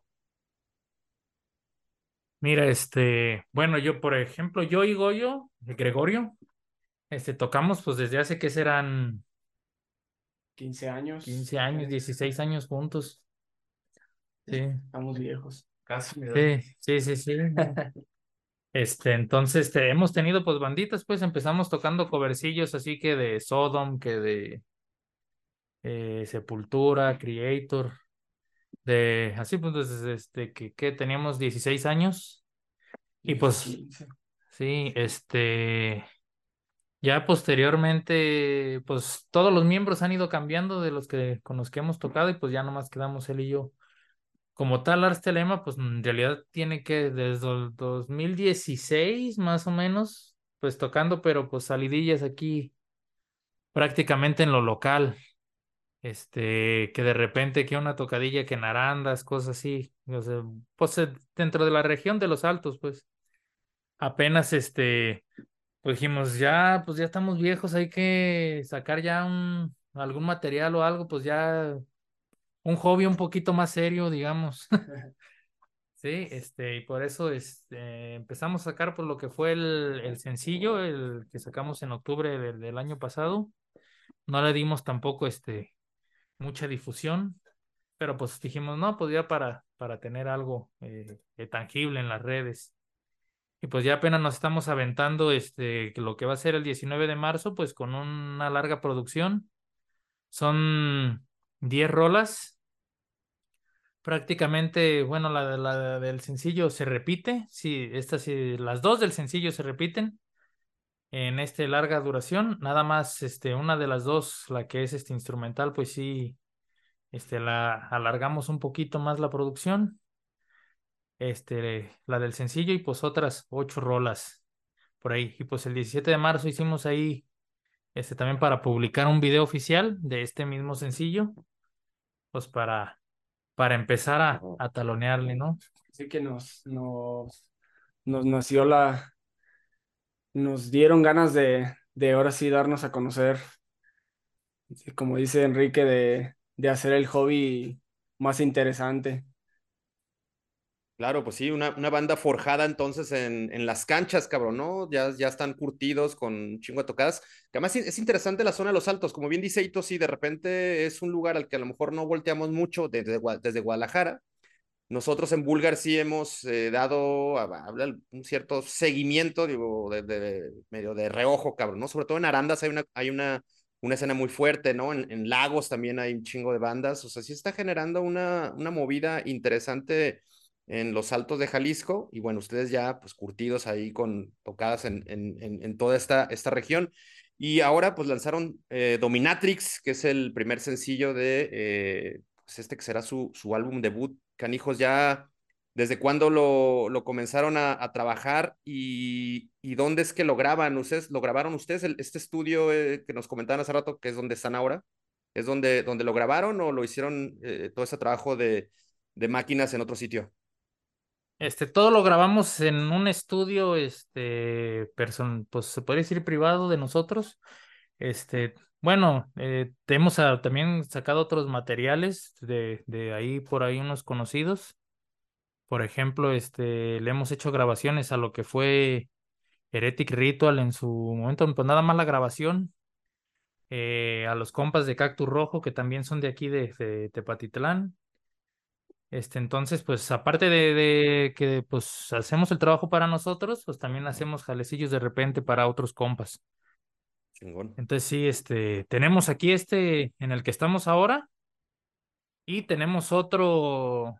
Mira, este, bueno, yo, por ejemplo, yo y Goyo, eh, Gregorio, este, tocamos pues desde hace que serán quince años. quince años, dieciséis años juntos. Sí, Estamos viejos. Casi me da. sí, sí, sí, sí. Este, entonces, te- hemos tenido pues banditas, pues empezamos tocando covercillos así que de Sodom, que de eh, Sepultura, Creator, de, así pues, desde este, que, que teníamos dieciséis años. Y pues, quince. sí, este... Ya posteriormente, pues todos los miembros han ido cambiando de los que con los que hemos tocado y pues ya nomás quedamos él y yo. Como tal, Ars Telema, pues en realidad tiene que desde el dos mil dieciséis más o menos, pues tocando, pero pues salidillas aquí prácticamente en lo local. Este, que de repente que una tocadilla que en Arandas, cosas así. O sea, pues eh, dentro de la región de los Altos, pues apenas este. Pues dijimos, ya, pues ya estamos viejos, hay que sacar ya un, algún material o algo, pues ya un hobby un poquito más serio, digamos. Sí, este, y por eso este, empezamos a sacar por lo que fue el, el sencillo, el que sacamos en octubre del, del año pasado. No le dimos tampoco este, mucha difusión, pero pues dijimos, no, pues ya para, para tener algo eh, eh, tangible en las redes. Y pues ya apenas nos estamos aventando este, lo que va a ser el diecinueve de marzo, pues con una larga producción. Son diez rolas. Prácticamente, bueno, la, la del sencillo se repite. Sí, estas sí, las dos del sencillo se repiten en este larga duración. Nada más, este, una de las dos, la que es este instrumental, pues sí, este, la alargamos un poquito más la producción. Este, la del sencillo y pues otras ocho rolas por ahí. Y pues el diecisiete de marzo hicimos ahí este también para publicar un video oficial de este mismo sencillo, pues para, para empezar a, a talonearle, ¿no? Así que nos, nos, nos nació la, nos dieron ganas de, de ahora sí darnos a conocer, y como dice Enrique, de, de hacer el hobby más interesante. Claro, pues sí, una, una banda forjada entonces en, en las canchas, cabrón, ¿no? Ya, ya están curtidos con un chingo de tocadas. Que además es interesante la zona de los Altos, como bien dice Ito, sí, de repente es un lugar al que a lo mejor no volteamos mucho desde, desde Guadalajara. Nosotros en Bulgar sí hemos eh, dado a, a, un cierto seguimiento, digo, de, de, medio de reojo, cabrón, ¿no? Sobre todo en Arandas hay una, hay una, una escena muy fuerte, ¿no? En, en Lagos también hay un chingo de bandas, o sea, sí está generando una, una movida interesante en los Altos de Jalisco, y bueno, ustedes ya, pues, curtidos ahí con tocadas en, en, en, en toda esta, esta región. Y ahora, pues, lanzaron eh, Dominatrix, que es el primer sencillo de, eh, pues, este que será su, su álbum debut. Canijos, ya, ¿desde cuándo lo, lo comenzaron a, a trabajar y, y dónde es que lo graban? ¿Ustedes lo grabaron ustedes? El, este estudio eh, que nos comentaban hace rato, que es donde están ahora, ¿es donde, donde lo grabaron o lo hicieron eh, todo ese trabajo de, de máquinas en otro sitio? Este, todo lo grabamos en un estudio, este, person, pues se puede decir privado de nosotros. Este, bueno, eh, hemos ah, también sacado otros materiales de, de ahí por ahí unos conocidos. Por ejemplo, este, le hemos hecho grabaciones a lo que fue Heretic Ritual en su momento, pues nada más la grabación. Eh, a los compas de Cactus Rojo, que también son de aquí de, de Tepatitlán. Este, entonces, pues aparte de, de que pues hacemos el trabajo para nosotros, pues también hacemos jalecillos de repente para otros compas. Chingón. Entonces sí, este, tenemos aquí este en el que estamos ahora y tenemos otro,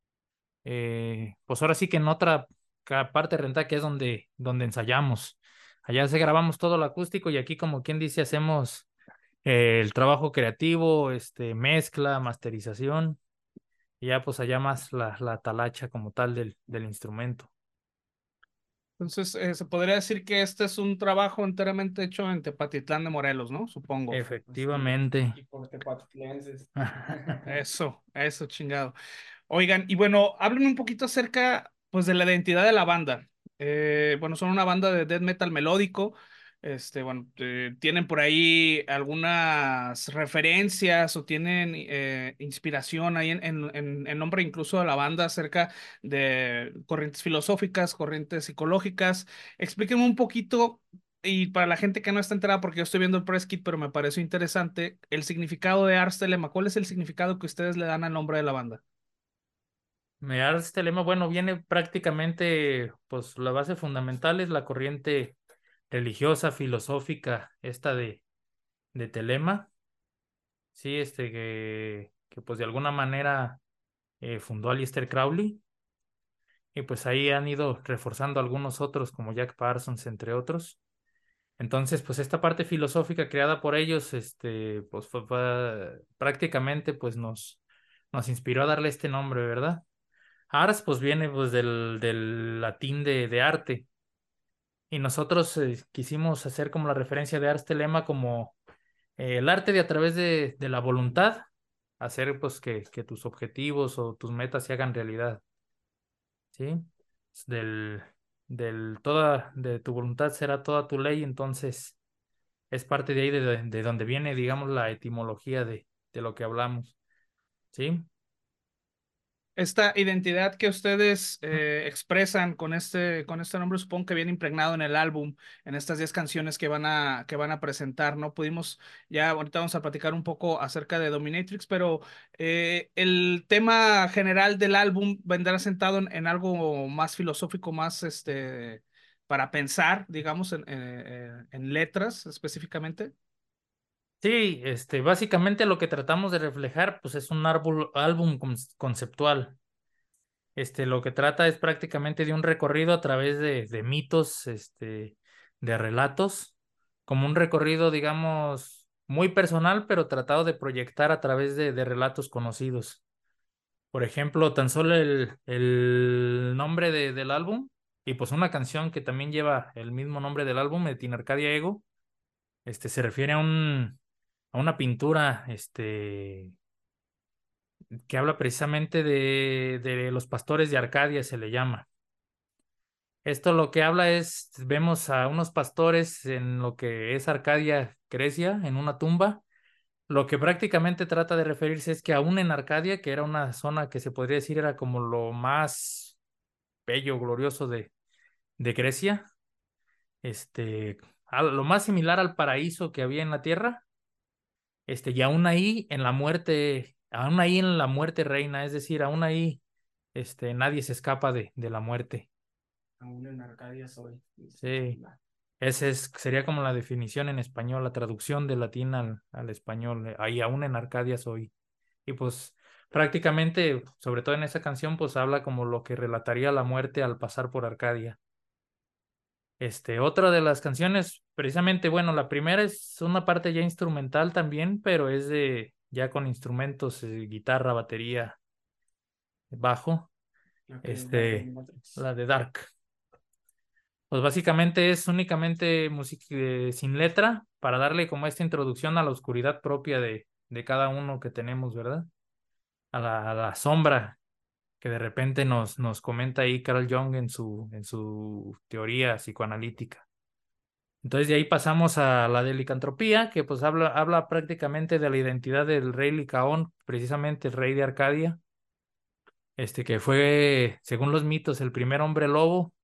eh, pues ahora sí que en otra ca- parte rentada que es donde, donde ensayamos. Allá se grabamos todo lo acústico y aquí como quien dice hacemos eh, el trabajo creativo, este, mezcla, masterización y ya pues allá más la, la talacha como tal del, del instrumento. Entonces, eh, se podría decir que este es un trabajo enteramente hecho en Tepatitlán de Morelos, ¿no? Supongo. Sí, Efectivamente. y por tepatitlenses. Eso, eso, chingado. Oigan, y bueno, háblenme un poquito acerca, pues, de la identidad de la banda. Eh, bueno, son una banda de death metal melódico. Este, bueno, eh, tienen por ahí algunas referencias o tienen eh, inspiración ahí en, en, en, en nombre incluso de la banda acerca de corrientes filosóficas, corrientes psicológicas. Explíquenme un poquito, y para la gente que no está enterada, porque yo estoy viendo el press kit, pero me pareció interesante, el significado de Ars Telema. ¿Cuál es el significado que ustedes le dan al nombre de la banda? Mirar este lema, bueno, viene prácticamente, pues la base fundamental es la corriente religiosa, filosófica, esta de, de Telema, sí, este que, que pues de alguna manera eh, fundó Aleister Crowley, y pues ahí han ido reforzando algunos otros como Jack Parsons, entre otros. Entonces, pues esta parte filosófica creada por ellos, este, pues fue, fue- prácticamente pues nos, nos inspiró a darle este nombre, ¿verdad? Ars, pues viene pues del, del latín de, de arte. Y nosotros eh, quisimos hacer como la referencia de Ars Telema como eh, el arte de a través de, de la voluntad, hacer pues que, que tus objetivos o tus metas se hagan realidad, ¿sí? Del, del toda, de tu voluntad será toda tu ley, entonces es parte de ahí de, de donde viene, digamos, la etimología de, de lo que hablamos, ¿sí? Esta identidad que ustedes eh, expresan con este, con este nombre, supongo que viene impregnado en el álbum, en estas diez canciones que van a, que van a presentar, ¿no? Pudimos, ya ahorita vamos a platicar un poco acerca de Dominatrix, pero eh, el tema general del álbum vendrá sentado en, en algo más filosófico, más este, para pensar, digamos, en, eh, en letras específicamente. Sí, este, básicamente lo que tratamos de reflejar, pues es un árbol, álbum con- conceptual. Este, lo que trata es prácticamente de un recorrido a través de, de mitos, este, de relatos, como un recorrido, digamos, muy personal, pero tratado de proyectar a través de, de relatos conocidos. Por ejemplo, tan solo el, el nombre de- del álbum, y pues una canción que también lleva el mismo nombre del álbum, de Arcadia Ego, este, se refiere a un, a una pintura, este, que habla precisamente de, de los pastores de Arcadia, se le llama. Esto lo que habla es, vemos a unos pastores en lo que es Arcadia, Grecia, en una tumba. Lo que prácticamente trata de referirse es que aún en Arcadia, que era una zona que se podría decir era como lo más bello, glorioso de, de Grecia, este, lo más similar al paraíso que había en la tierra, este, y aún ahí en la muerte, aún ahí en la muerte reina, es decir, aún ahí este, nadie se escapa de, de la muerte. Aún en Arcadia soy. Sí, esa es, sería como la definición en español, la traducción de latín al, al español, ahí aún en Arcadia soy. Y pues prácticamente, sobre todo en esa canción, pues habla como lo que relataría la muerte al pasar por Arcadia. Este, otra de las canciones, precisamente, bueno, la primera es una parte ya instrumental también, pero es de ya con instrumentos, eh, guitarra, batería, bajo, Ok, este, Matrix. la de Dark. Pues básicamente es únicamente música eh, sin letra para darle como esta introducción a la oscuridad propia de, de cada uno que tenemos, ¿verdad? A la, a la sombra que de repente nos, nos comenta ahí Carl Jung en su, en su teoría psicoanalítica. Entonces de ahí pasamos a la de licantropía, que pues habla, habla prácticamente de la identidad del rey Licaón, precisamente el rey de Arcadia, este que fue, según los mitos, el primer hombre lobo,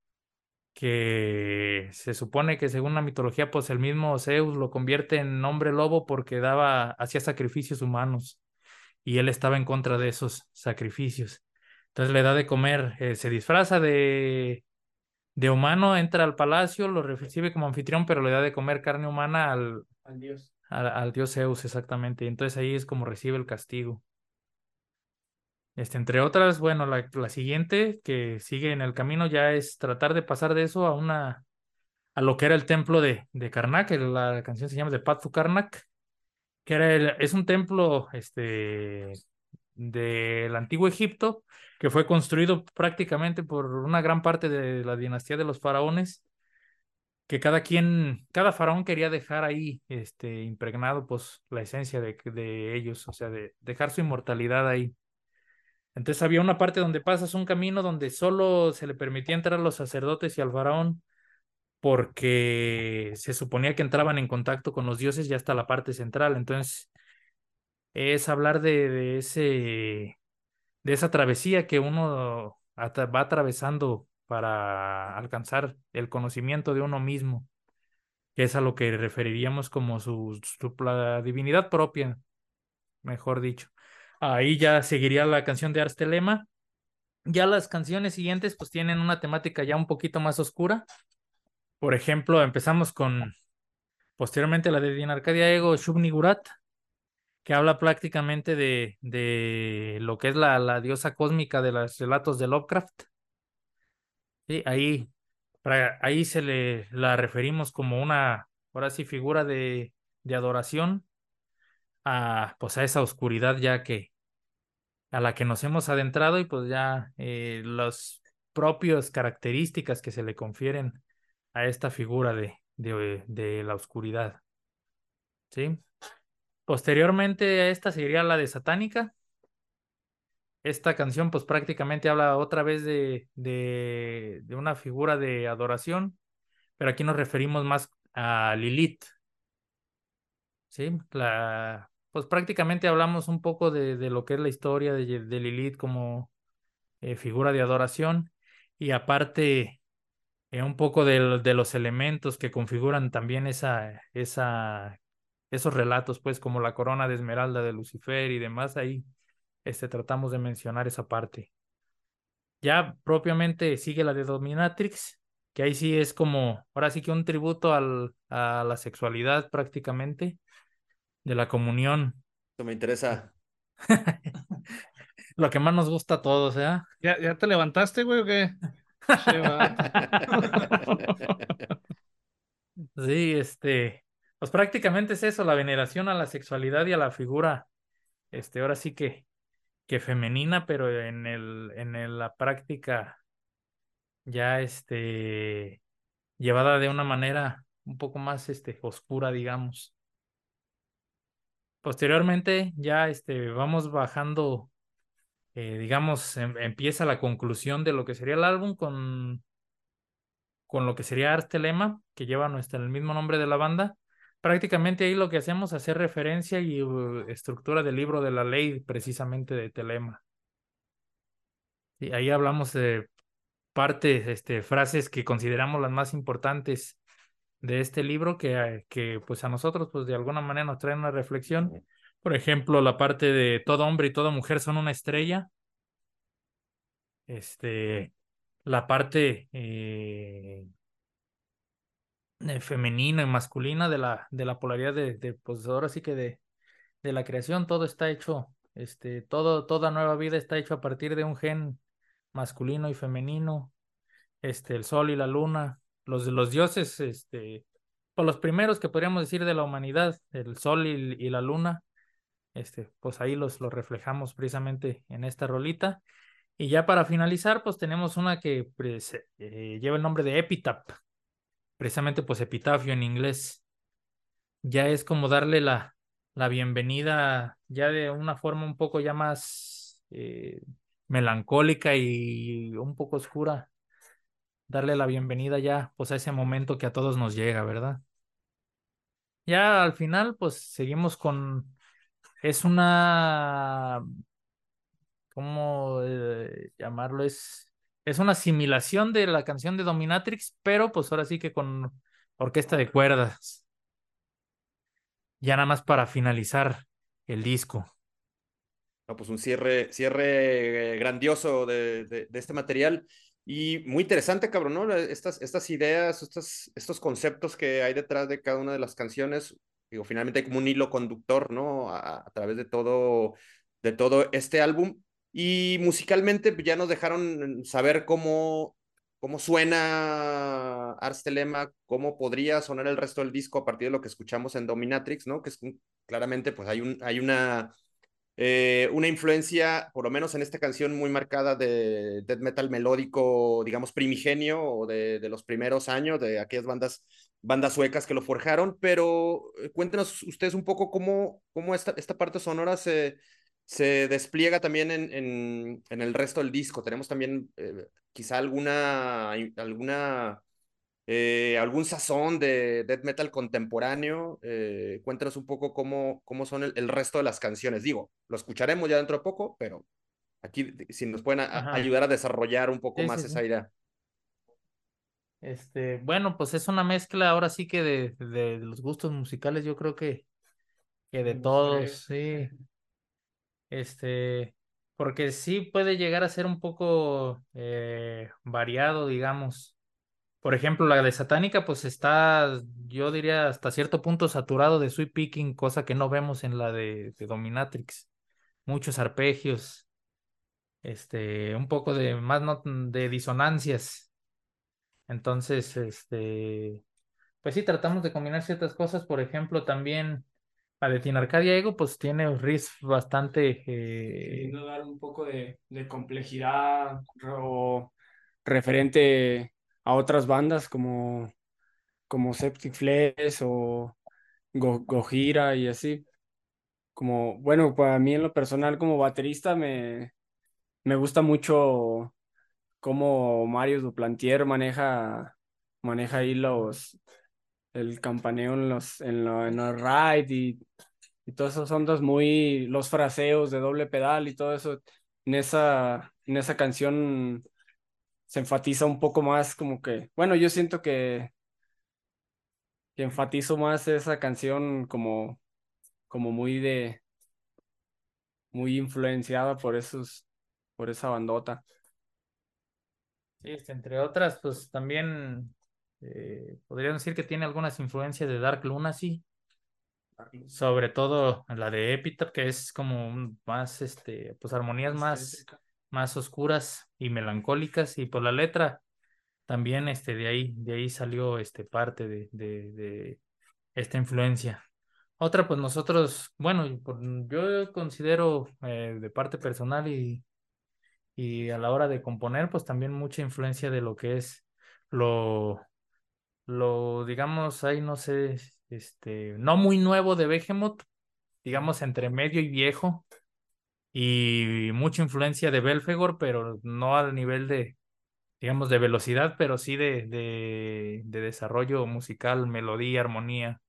que se supone que según la mitología, pues el mismo Zeus lo convierte en hombre lobo porque daba, hacía sacrificios humanos y él estaba en contra de esos sacrificios. Entonces le da de comer, eh, se disfraza de, de humano, entra al palacio, lo recibe como anfitrión, pero le da de comer carne humana al, Al dios. al, al dios Zeus, exactamente. Y entonces ahí es como recibe el castigo. Este, entre otras, bueno, la, la siguiente que sigue en el camino ya es tratar de pasar de eso a una a lo que era el templo de, de Karnak, que la canción se llama de Patu Karnak, que era el- es un templo este, del antiguo Egipto, que fue construido prácticamente por una gran parte de la dinastía de los faraones, que cada quien, cada faraón quería dejar ahí este, impregnado pues la esencia de, de ellos, o sea, de dejar su inmortalidad ahí. Entonces había una parte donde pasas un camino donde solo se le permitía entrar a los sacerdotes y al faraón porque se suponía que entraban en contacto con los dioses ya hasta la parte central. Entonces, es hablar de, de ese, de esa travesía que uno ata- va atravesando para alcanzar el conocimiento de uno mismo, que es a lo que referiríamos como su, su la divinidad propia, mejor dicho. Ahí ya seguiría la canción de Ars Telema. Ya las canciones siguientes pues tienen una temática ya un poquito más oscura. Por ejemplo, empezamos con posteriormente la de Dinarcadia Ego Shub-Niggurath, que habla prácticamente de, de lo que es la, la diosa cósmica de los relatos de Lovecraft. Sí, ahí, para- ahí se le la referimos como una, ahora sí, figura de, de adoración a, pues a esa oscuridad ya que a la que nos hemos adentrado y pues ya eh, las propias características que se le confieren a esta figura de, de, de la oscuridad. ¿Sí? Posteriormente a esta seguiría la de Satánica. Esta canción pues prácticamente habla otra vez de, de, de una figura de adoración, pero aquí nos referimos más a Lilith, ¿sí? La, pues prácticamente hablamos un poco de, de lo que es la historia de, de Lilith como eh, figura de adoración y aparte eh, un poco de, de los elementos que configuran también esa, esa, esos relatos, pues como la corona de esmeralda de Lucifer y demás, ahí este, tratamos de mencionar esa parte. Ya propiamente sigue la de Dominatrix, que ahí sí es como, ahora sí que un tributo al, a la sexualidad prácticamente, de la comunión, Eso me interesa. lo que más nos gusta a todos, ¿eh? ¿Ya, ya te levantaste, güey, o qué? Che, vato. Sí, este, pues prácticamente es eso, la veneración a la sexualidad y a la figura, este, ahora sí que, que femenina, pero en el, en el- la práctica ya, este, llevada de una manera un poco más, este, oscura, digamos. Posteriormente, ya, este, vamos bajando, eh, digamos, em- empieza la conclusión de lo que sería el álbum con, con lo que sería Ars Telema, que lleva nuestra, el mismo nombre de la banda. Prácticamente ahí lo que hacemos es hacer referencia y uh, estructura del libro de la ley, precisamente de Telema. Y ahí hablamos de partes, este, frases que consideramos las más importantes de este libro que, que pues a nosotros pues de alguna manera nos traen una reflexión. Por ejemplo, la parte de todo hombre y toda mujer son una estrella. Este, la parte eh, eh, femenina y masculina de la, de la polaridad de, de, pues ahora sí que de, de la creación, todo está hecho, este, todo, toda nueva vida está hecho a partir de un gen masculino y femenino, este, el sol y la luna, los, los dioses, este, pues los primeros que podríamos decir de la humanidad, el sol y, y la luna, este, pues ahí los, los reflejamos precisamente en esta rolita. Y ya para finalizar, pues tenemos una que pues, eh, lleva el nombre de Epitaph, precisamente pues epitafio en inglés. Ya es como darle la, la bienvenida ya de una forma un poco ya más eh, melancólica y un poco oscura, darle la bienvenida ya pues a ese momento que a todos nos llega, ¿verdad? Ya al final pues seguimos con, es una, ¿cómo eh, llamarlo? Es, es una asimilación de la canción de Dominatrix, pero pues ahora sí que con orquesta de cuerdas, ya nada más para finalizar el disco. No, pues un cierre, cierre eh, grandioso de, de, de, este material y muy interesante, cabrón, ¿no? Estas, estas ideas, estas, estos conceptos que hay detrás de cada una de las canciones, digo, finalmente hay como un hilo conductor, ¿no? A, a través de todo, de todo este álbum y musicalmente pues, ya nos dejaron saber cómo, cómo suena Ars Telema, cómo podría sonar el resto del disco a partir de lo que escuchamos en Dominatrix, ¿no? Que es claramente, pues hay, un, hay una eh, una influencia, por lo menos en esta canción, muy marcada de death metal melódico, digamos, primigenio o de, de los primeros años, de aquellas bandas, bandas suecas que lo forjaron, pero eh, cuéntenos ustedes un poco cómo, cómo esta, esta parte sonora se, se despliega también en, en, en el resto del disco. Tenemos también eh, quizá alguna, alguna eh, algún sazón de death metal contemporáneo. Eh, cuéntanos un poco cómo, cómo son el, el, resto de las canciones. Digo, lo escucharemos ya dentro de poco, pero aquí si nos pueden a, a Ajá. ayudar a desarrollar un poco Sí, más sí, sí. esa idea. Este, bueno, pues es una mezcla ahora sí que de, de, de los gustos musicales, yo creo que, que de todos, sí. Este, porque sí puede llegar a ser un poco eh, variado, digamos. Por ejemplo, la de Satánica, pues está, yo diría, hasta cierto punto saturado de sweep picking, cosa que no vemos en la de, de Dominatrix. Muchos arpegios, este, un poco de más no, de disonancias. Entonces, este, pues sí, tratamos de combinar ciertas cosas. Por ejemplo, también la de Teen Arcadia Ego, pues tiene riffs bastante. Eh... Queriendo dar un poco de, de complejidad o referente a otras bandas como, como Septic Flesh o Go- Gojira y así. Como, bueno, para mí en lo personal como baterista me, me gusta mucho cómo Mario Duplantier maneja, maneja ahí los, el campaneo en los, en lo- en los ride y, y todas esas ondas muy, los fraseos de doble pedal y todo eso. En esa, en esa canción se enfatiza un poco más como que, bueno, yo siento que, que enfatizo más esa canción como, como muy de, muy influenciada por esos, por esa bandota. Sí, este, entre otras, pues también eh, podríamos decir que tiene algunas influencias de Dark Lunacy, sobre todo la de Epitaph, que es como un- más, este, pues armonías más, más oscuras y melancólicas, y por la letra también, este, de ahí, de ahí salió, este, parte de, de, de esta influencia. Otra, pues nosotros, bueno, y por- yo considero eh, de parte personal y, y a la hora de componer, pues también mucha influencia de lo que es lo, lo, digamos, ahí no sé, este, no muy nuevo de Behemoth, digamos, entre medio y viejo, y mucha influencia de Belfegor, pero no al nivel de, digamos, de velocidad, pero sí de, de, de desarrollo musical, melodía, armonía,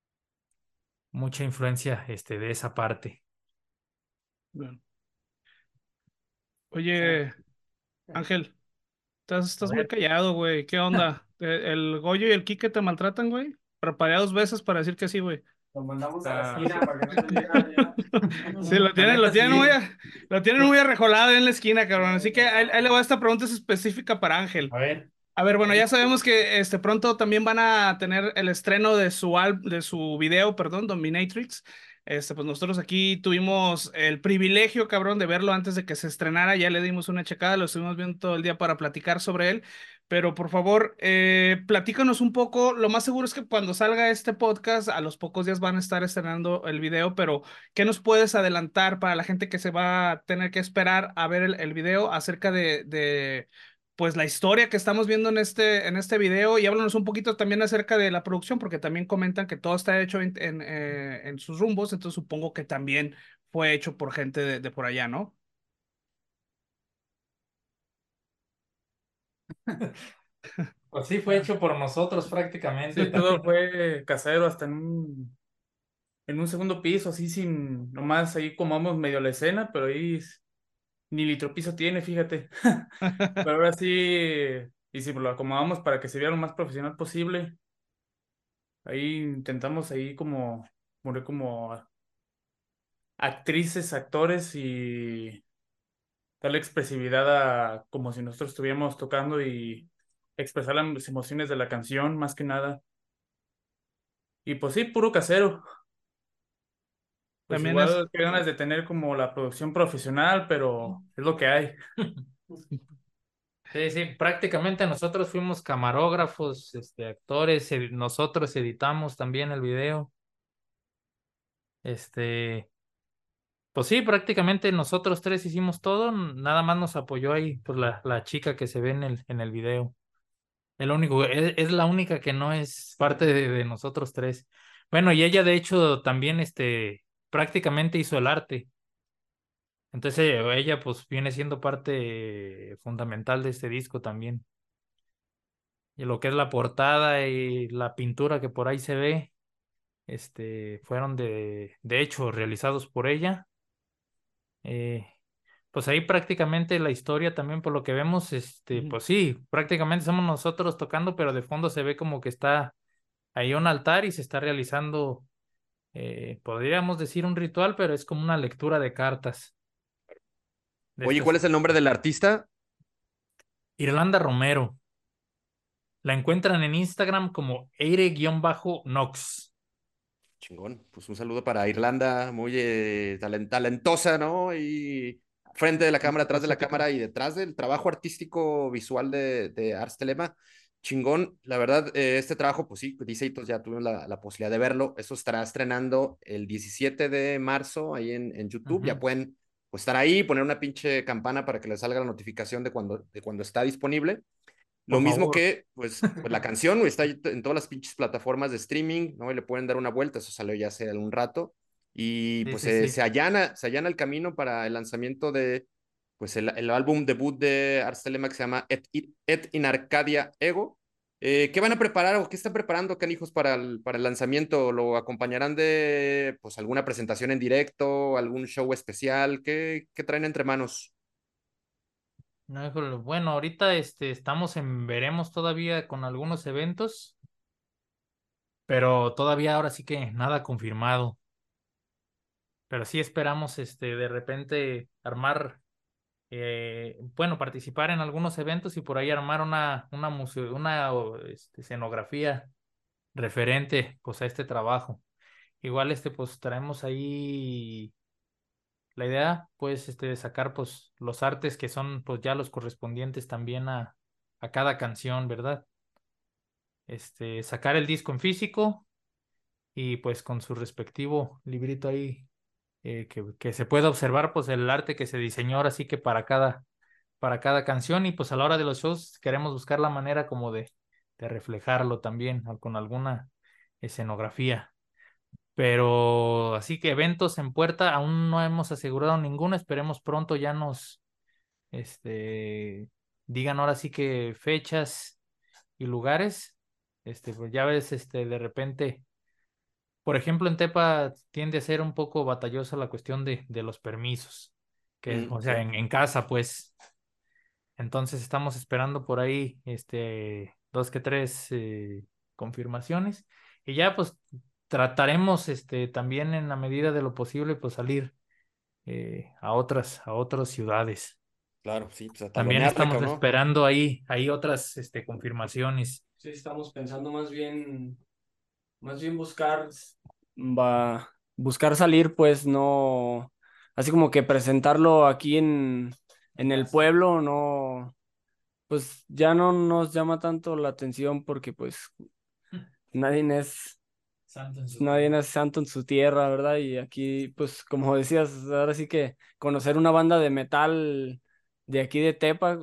mucha influencia, este, de esa parte. Bueno. Oye, Ángel, Estás, A estás muy ver. callado, güey. ¿Qué onda? ¿El, el Goyo y el Quique te maltratan, güey? Parpadea dos veces para decir que sí, güey. Lo mandamos a la Ah, esquina para que no se diga ya. Sí, lo la tienen, lo neta, tienen sí. muy, a- lo tienen muy arrejolado en la esquina, cabrón. Así que ahí, ahí le voy a esta pregunta es específica para Ángel. A ver. A ver, bueno, ya sabemos que este pronto también van a tener el estreno de su al- de su video, perdón, Dominatrix. Este, pues nosotros aquí tuvimos el privilegio, cabrón, de verlo antes de que se estrenara. Ya le dimos una checada, lo estuvimos viendo todo el día para platicar sobre él. Pero por favor, eh, platícanos un poco. Lo más seguro es que cuando salga este podcast, a los pocos días van a estar estrenando el video, pero ¿qué nos puedes adelantar para la gente que se va a tener que esperar a ver el, el video acerca de, de pues la historia que estamos viendo en este, en este video? Y háblanos un poquito también acerca de la producción, porque también comentan que todo está hecho en, en, eh, en sus rumbos, entonces supongo que también fue hecho por gente de, de por allá, ¿no? Pues sí, fue hecho por nosotros prácticamente. Sí, todo fue casero hasta en un, en un segundo piso, así sin, nomás ahí como vamos medio la escena, pero ahí s- ni litro piso tiene, fíjate. Pero ahora sí, y si lo acomodamos para que se vea lo más profesional posible, ahí intentamos ahí como poner como actrices, actores y darle expresividad a como si nosotros estuviéramos tocando y expresar las emociones de la canción más que nada. Y pues sí, puro casero. Pues También es, igual que ganas de tener como la producción profesional, pero es lo que hay. Sí, sí, prácticamente nosotros fuimos camarógrafos, este, actores, edi- nosotros editamos también el video. Este, pues sí, prácticamente nosotros tres hicimos todo, n- nada más nos apoyó ahí, pues la, la chica que se ve en el, en el video. El único, es, es la única que no es parte de, de nosotros tres. Bueno, y ella de hecho también, este, prácticamente hizo el arte. Entonces eh, ella pues viene siendo parte fundamental de este disco también. Y lo que es la portada y la pintura que por ahí se ve, este, fueron de, de hecho realizados por ella. Eh, pues ahí prácticamente la historia también por lo que vemos, este, ujú. pues sí, prácticamente somos nosotros tocando, pero de fondo se ve como que está ahí un altar y se está realizando, eh, podríamos decir un ritual, pero es como una lectura de cartas de Oye, esta ¿cuál es el nombre del artista? Irlanda Romero. La encuentran en Instagram como Eire-Nox. Chingón. Pues un saludo para Irlanda, muy eh, talen- talentosa, ¿no? Y frente de la cámara, atrás de la cámara y detrás del trabajo artístico visual de, de Ars Telema. Chingón. La verdad, eh, este trabajo, pues sí, dice Hitos, ya tuvimos la, la posibilidad de verlo. Eso estará estrenando el diecisiete de marzo ahí en, en YouTube. Ya Ujú. pueden pues, estar ahí, poner una pinche campana para que les salga la notificación de cuando, de cuando está disponible. Lo Por mismo favor. que, pues, pues la canción güey, está en todas las pinches plataformas de streaming, ¿no? Y le pueden dar una vuelta, eso salió ya hace algún rato. Y Sí, pues sí, eh, sí. se allana, se allana el camino para el lanzamiento de, pues, el, el álbum debut de Ars Telema que se llama Et, Et in Arcadia Ego. Eh, ¿qué van a preparar o qué están preparando, canijos, para el, para el lanzamiento? ¿Lo acompañarán de, pues, alguna presentación en directo, algún show especial? ¿Qué, qué traen entre manos? No, híjole, bueno, ahorita este, estamos en veremos todavía con algunos eventos, pero todavía ahora sí que nada confirmado. Pero sí esperamos este, de repente armar, eh, bueno, participar en algunos eventos y por ahí armar una, una, museo, una o, este, escenografía referente pues, a este trabajo. Igual este, pues traemos ahí la idea, pues, este, de sacar pues los artes que son pues ya los correspondientes también a, a cada canción, ¿verdad? Este, sacar el disco en físico y pues con su respectivo librito ahí, eh, que, que se pueda observar pues el arte que se diseñó ahora sí que para cada, para cada canción y pues a la hora de los shows queremos buscar la manera como de, de reflejarlo también al- con alguna escenografía. Pero así que eventos en puerta aún no hemos asegurado ninguno, esperemos pronto ya nos este, digan ahora sí que fechas y lugares. Este, pues ya ves, este, de repente, por ejemplo, en Tepa tiende a ser un poco batallosa la cuestión de, de los permisos, que, Mm, o sea, sí. en, en casa, pues. Entonces estamos esperando por ahí este, dos que tres eh, confirmaciones. Y ya pues trataremos este, también en la medida de lo posible pues salir eh, a otras, a otras ciudades. Claro, sí, pues a También talonearle, estamos cabrón. esperando ahí, ahí otras este, confirmaciones. Sí, estamos pensando más bien, más bien buscar, va, buscar salir, pues no, así como que presentarlo aquí en, en el pueblo, no, pues ya no nos llama tanto la atención porque pues nadie es, Santo en su nadie tierra. es santo en su tierra, ¿verdad? Y aquí, pues como decías, ahora sí que conocer una banda de metal de aquí de Tepa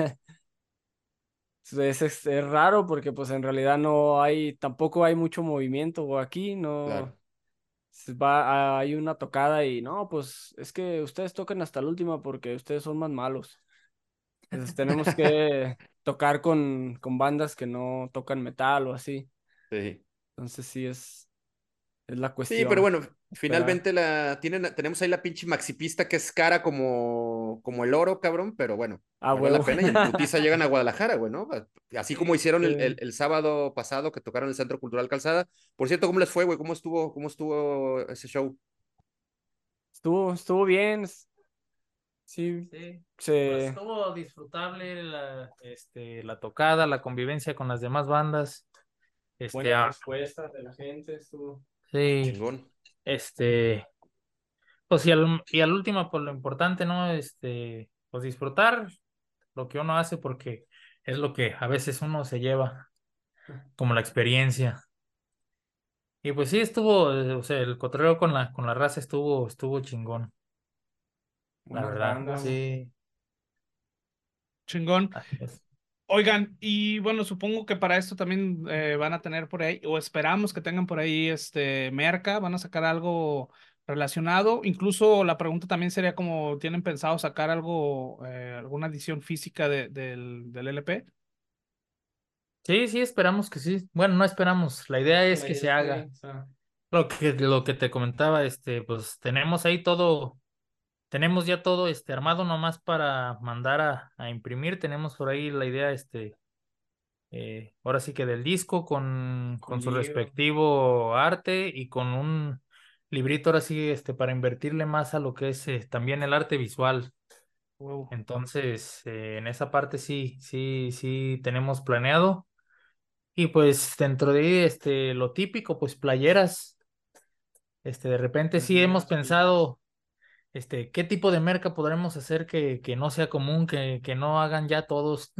es, es, es raro porque pues en realidad no hay, tampoco hay mucho movimiento aquí, no Claro. se va, hay una tocada y no, pues es que ustedes toquen hasta la última porque ustedes son más malos. Entonces tenemos que tocar con, con bandas que no tocan metal o así. Sí. Entonces sí es, es la Sí, pero cuestión, bueno, esperar. finalmente la tienen, tenemos ahí la pinche maxipista que es cara como, como el oro, cabrón, pero bueno, Ah, vale la huevo. pena y en putiza llegan a Guadalajara, güey, ¿no? Así como hicieron el, el, Sí. el sábado pasado que tocaron en el Centro Cultural Calzada. Por cierto, ¿cómo les fue, güey? ¿Cómo estuvo, cómo estuvo ese show? Estuvo, estuvo bien. Sí, Sí, pues se, estuvo disfrutable la, este, la tocada, la convivencia con las demás bandas. Este, buenas ah, respuestas de la gente, estuvo. sí, Chingón. este, pues y al, y al último, pues lo importante, ¿no? Este, pues disfrutar lo que uno hace porque es lo que a veces uno se lleva como la experiencia. Y pues sí estuvo, eh, o sea, el cotorreo con la, con la raza estuvo, estuvo chingón, la Buenas verdad. bandas. Sí, Chingón. así es. Oigan, y bueno, supongo que para esto también eh, van a tener por ahí, o esperamos que tengan por ahí este merca, van a sacar algo relacionado. Incluso la pregunta también sería como, ¿tienen pensado sacar algo, eh, alguna edición física de- del, del L P? Sí, sí, esperamos que sí. Bueno, no esperamos, la idea es La que idea se es que, haga. o sea, Lo que, lo que te comentaba, este, pues tenemos ahí todo, tenemos ya todo este armado nomás para mandar a, a imprimir. Tenemos por ahí la idea, este, eh, ahora sí que del disco con, con con su libro. respectivo arte y con un librito ahora sí, este, para invertirle más a lo que es eh, también el arte visual. Wow. Entonces, eh, en esa parte sí, sí, sí tenemos planeado. Y pues dentro de ahí, este, lo típico, pues playeras. Este, de repente sí hemos Playeras, pulseras. pensado, este, qué tipo de merca podremos hacer que, que no sea común, que, que no hagan ya todos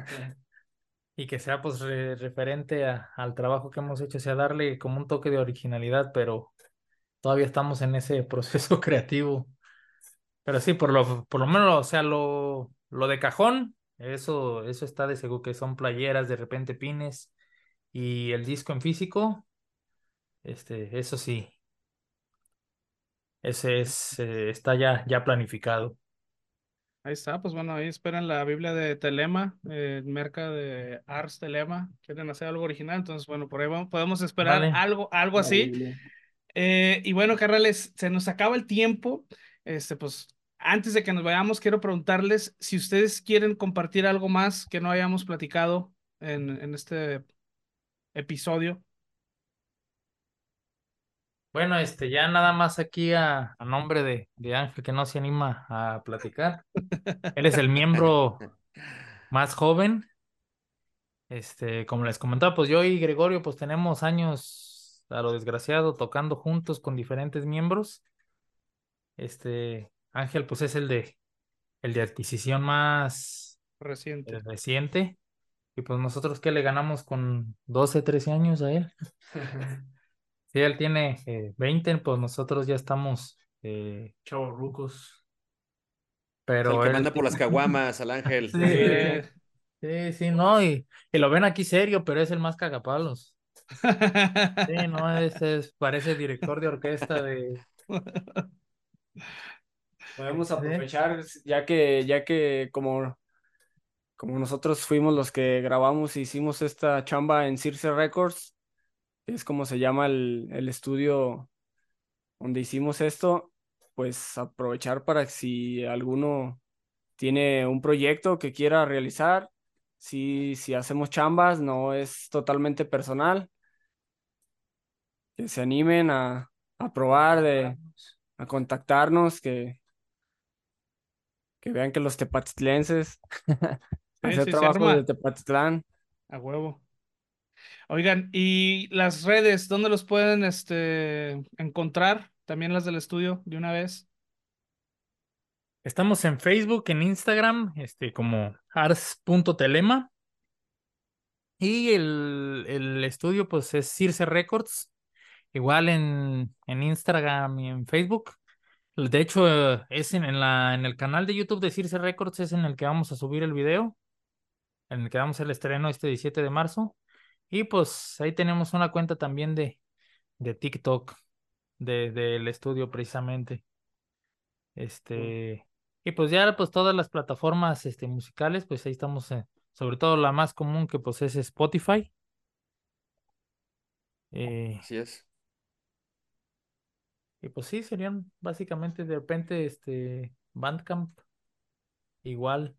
y que sea pues re- referente a- al trabajo que hemos hecho, o sea, darle como un toque de originalidad, pero todavía estamos en ese proceso creativo. Pero sí, por lo, por lo menos, o sea, lo, lo de cajón, eso, eso está de seguro que son playeras, de repente pines y el disco en físico, este, eso sí, ese es, eh, está ya, ya planificado. Ahí está, pues bueno, ahí esperan la Biblia de Telema, eh, merca de Ars Telema, quieren hacer algo original, entonces bueno, por ahí vamos- podemos esperar Vale. algo, algo La así. Biblia. Eh, y bueno, carnales, se nos acaba el tiempo. Este, pues, antes de que nos vayamos, quiero preguntarles si ustedes quieren compartir algo más que no hayamos platicado en, en este episodio. Bueno, este, ya nada más aquí a, a nombre de, de Ángel que no se anima a platicar. Él es el miembro más joven. Este, como les comentaba, pues yo y Gregorio pues tenemos años a lo desgraciado tocando juntos con diferentes miembros. Este, Ángel pues es el de el de adquisición más eh, Reciente. reciente y pues nosotros que le ganamos con doce trece años a él. Si él tiene eh, veinte, pues nosotros ya estamos eh, chavorrucos. O sea, el Pero que él manda por las caguamas, al Ángel. sí, Sí. sí, sí, no, y, y lo ven aquí serio, pero es el más cagapalos. Sí, no, ese es, parece director de orquesta de... Podemos Sí, aprovechar, ya que, ya que como, como nosotros fuimos los que grabamos e hicimos esta chamba en Circe Records, que es como se llama el, el estudio donde hicimos esto, pues aprovechar para que si alguno tiene un proyecto que quiera realizar. Si, si hacemos chambas, no es totalmente personal. Que se animen a, a probar, de, a contactarnos, que, que vean que los tepatitlenses Sí, hacer sí, se trabajo de arma. Tepatitlán. A huevo. Oigan, ¿y las redes, dónde los pueden este, encontrar? También las del estudio, de una vez. Estamos en Facebook, en Instagram, este, como ars.telema. Y el, el estudio, pues, es Circe Records. Igual en, en Instagram y en Facebook. De hecho, eh, es en, en la, en el canal de YouTube de Circe Records, es en el que vamos a subir el video, en el que vamos el estreno este diecisiete de marzo. Y pues ahí tenemos una cuenta también de, de TikTok, de, del estudio precisamente. Este, y pues ya pues todas las plataformas este, musicales, pues ahí estamos, eh, sobre todo la más común que pues es Spotify. Eh, Así es. y pues sí, serían básicamente de repente este Bandcamp igual.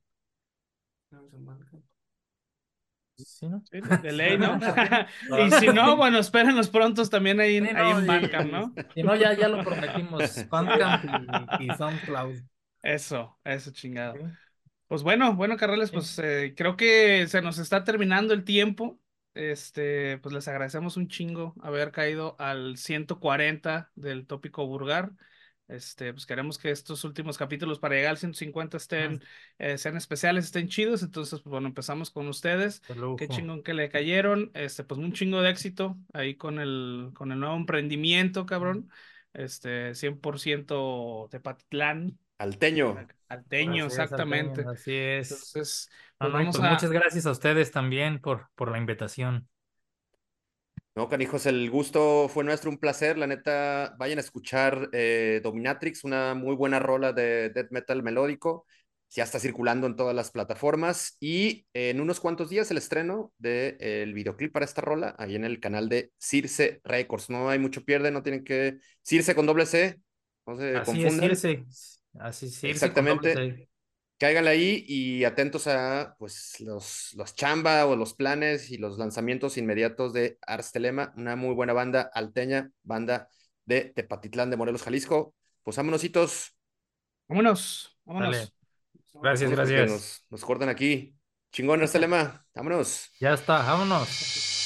Sí, ¿no? Sí, de, de ley, ¿no? Y Ah, si no, bueno, espérenos prontos también ahí sí, en, ahí no, en Bandcamp, y, ¿no? si no, ya, ya lo prometimos, Bandcamp y, y SoundCloud. Eso, eso chingado. ¿Sí? Pues bueno, bueno, Carrales, Sí. pues eh, creo que se nos está terminando el tiempo. Este, pues les agradecemos un chingo haber caído al ciento cuarenta del tópico Burgar. Este, pues queremos que estos últimos capítulos para llegar al ciento cincuenta Mm, estén, eh, sean especiales, estén chidos. Entonces, pues bueno, empezamos con ustedes. de Qué lujo. chingón que le cayeron. Este, pues un chingo de éxito ahí con el, con el nuevo emprendimiento, cabrón. Este, cien por ciento Tepatitlán. Alteño. Alteño, Así es, exactamente. Alteña, así es. Entonces, No, pues no, y vamos pues a, muchas gracias a ustedes también por, por la invitación. No, canijos, el gusto fue nuestro, un placer. La neta, vayan a escuchar eh, Dominatrix, una muy buena rola de death metal melódico. Ya está circulando en todas las plataformas. Y en unos cuantos días el estreno del videoclip para esta rola, ahí en el canal de Circe Records. No hay mucho pierde, no tienen que. Circe con doble C, no se Así es, confundan. Circe. Así es, Circe con doble Exactamente. C. Cáiganle ahí y atentos a pues los, los chamba o los planes y los lanzamientos inmediatos de Ars Telema, una muy buena banda alteña, banda de Tepatitlán de Morelos, Jalisco. Pues vámonositos, vámonos, Dale. vámonos. Gracias, vámonos porque gracias. nos, nos cortan aquí. Chingón Ars Telema, vámonos. Ya está, vámonos.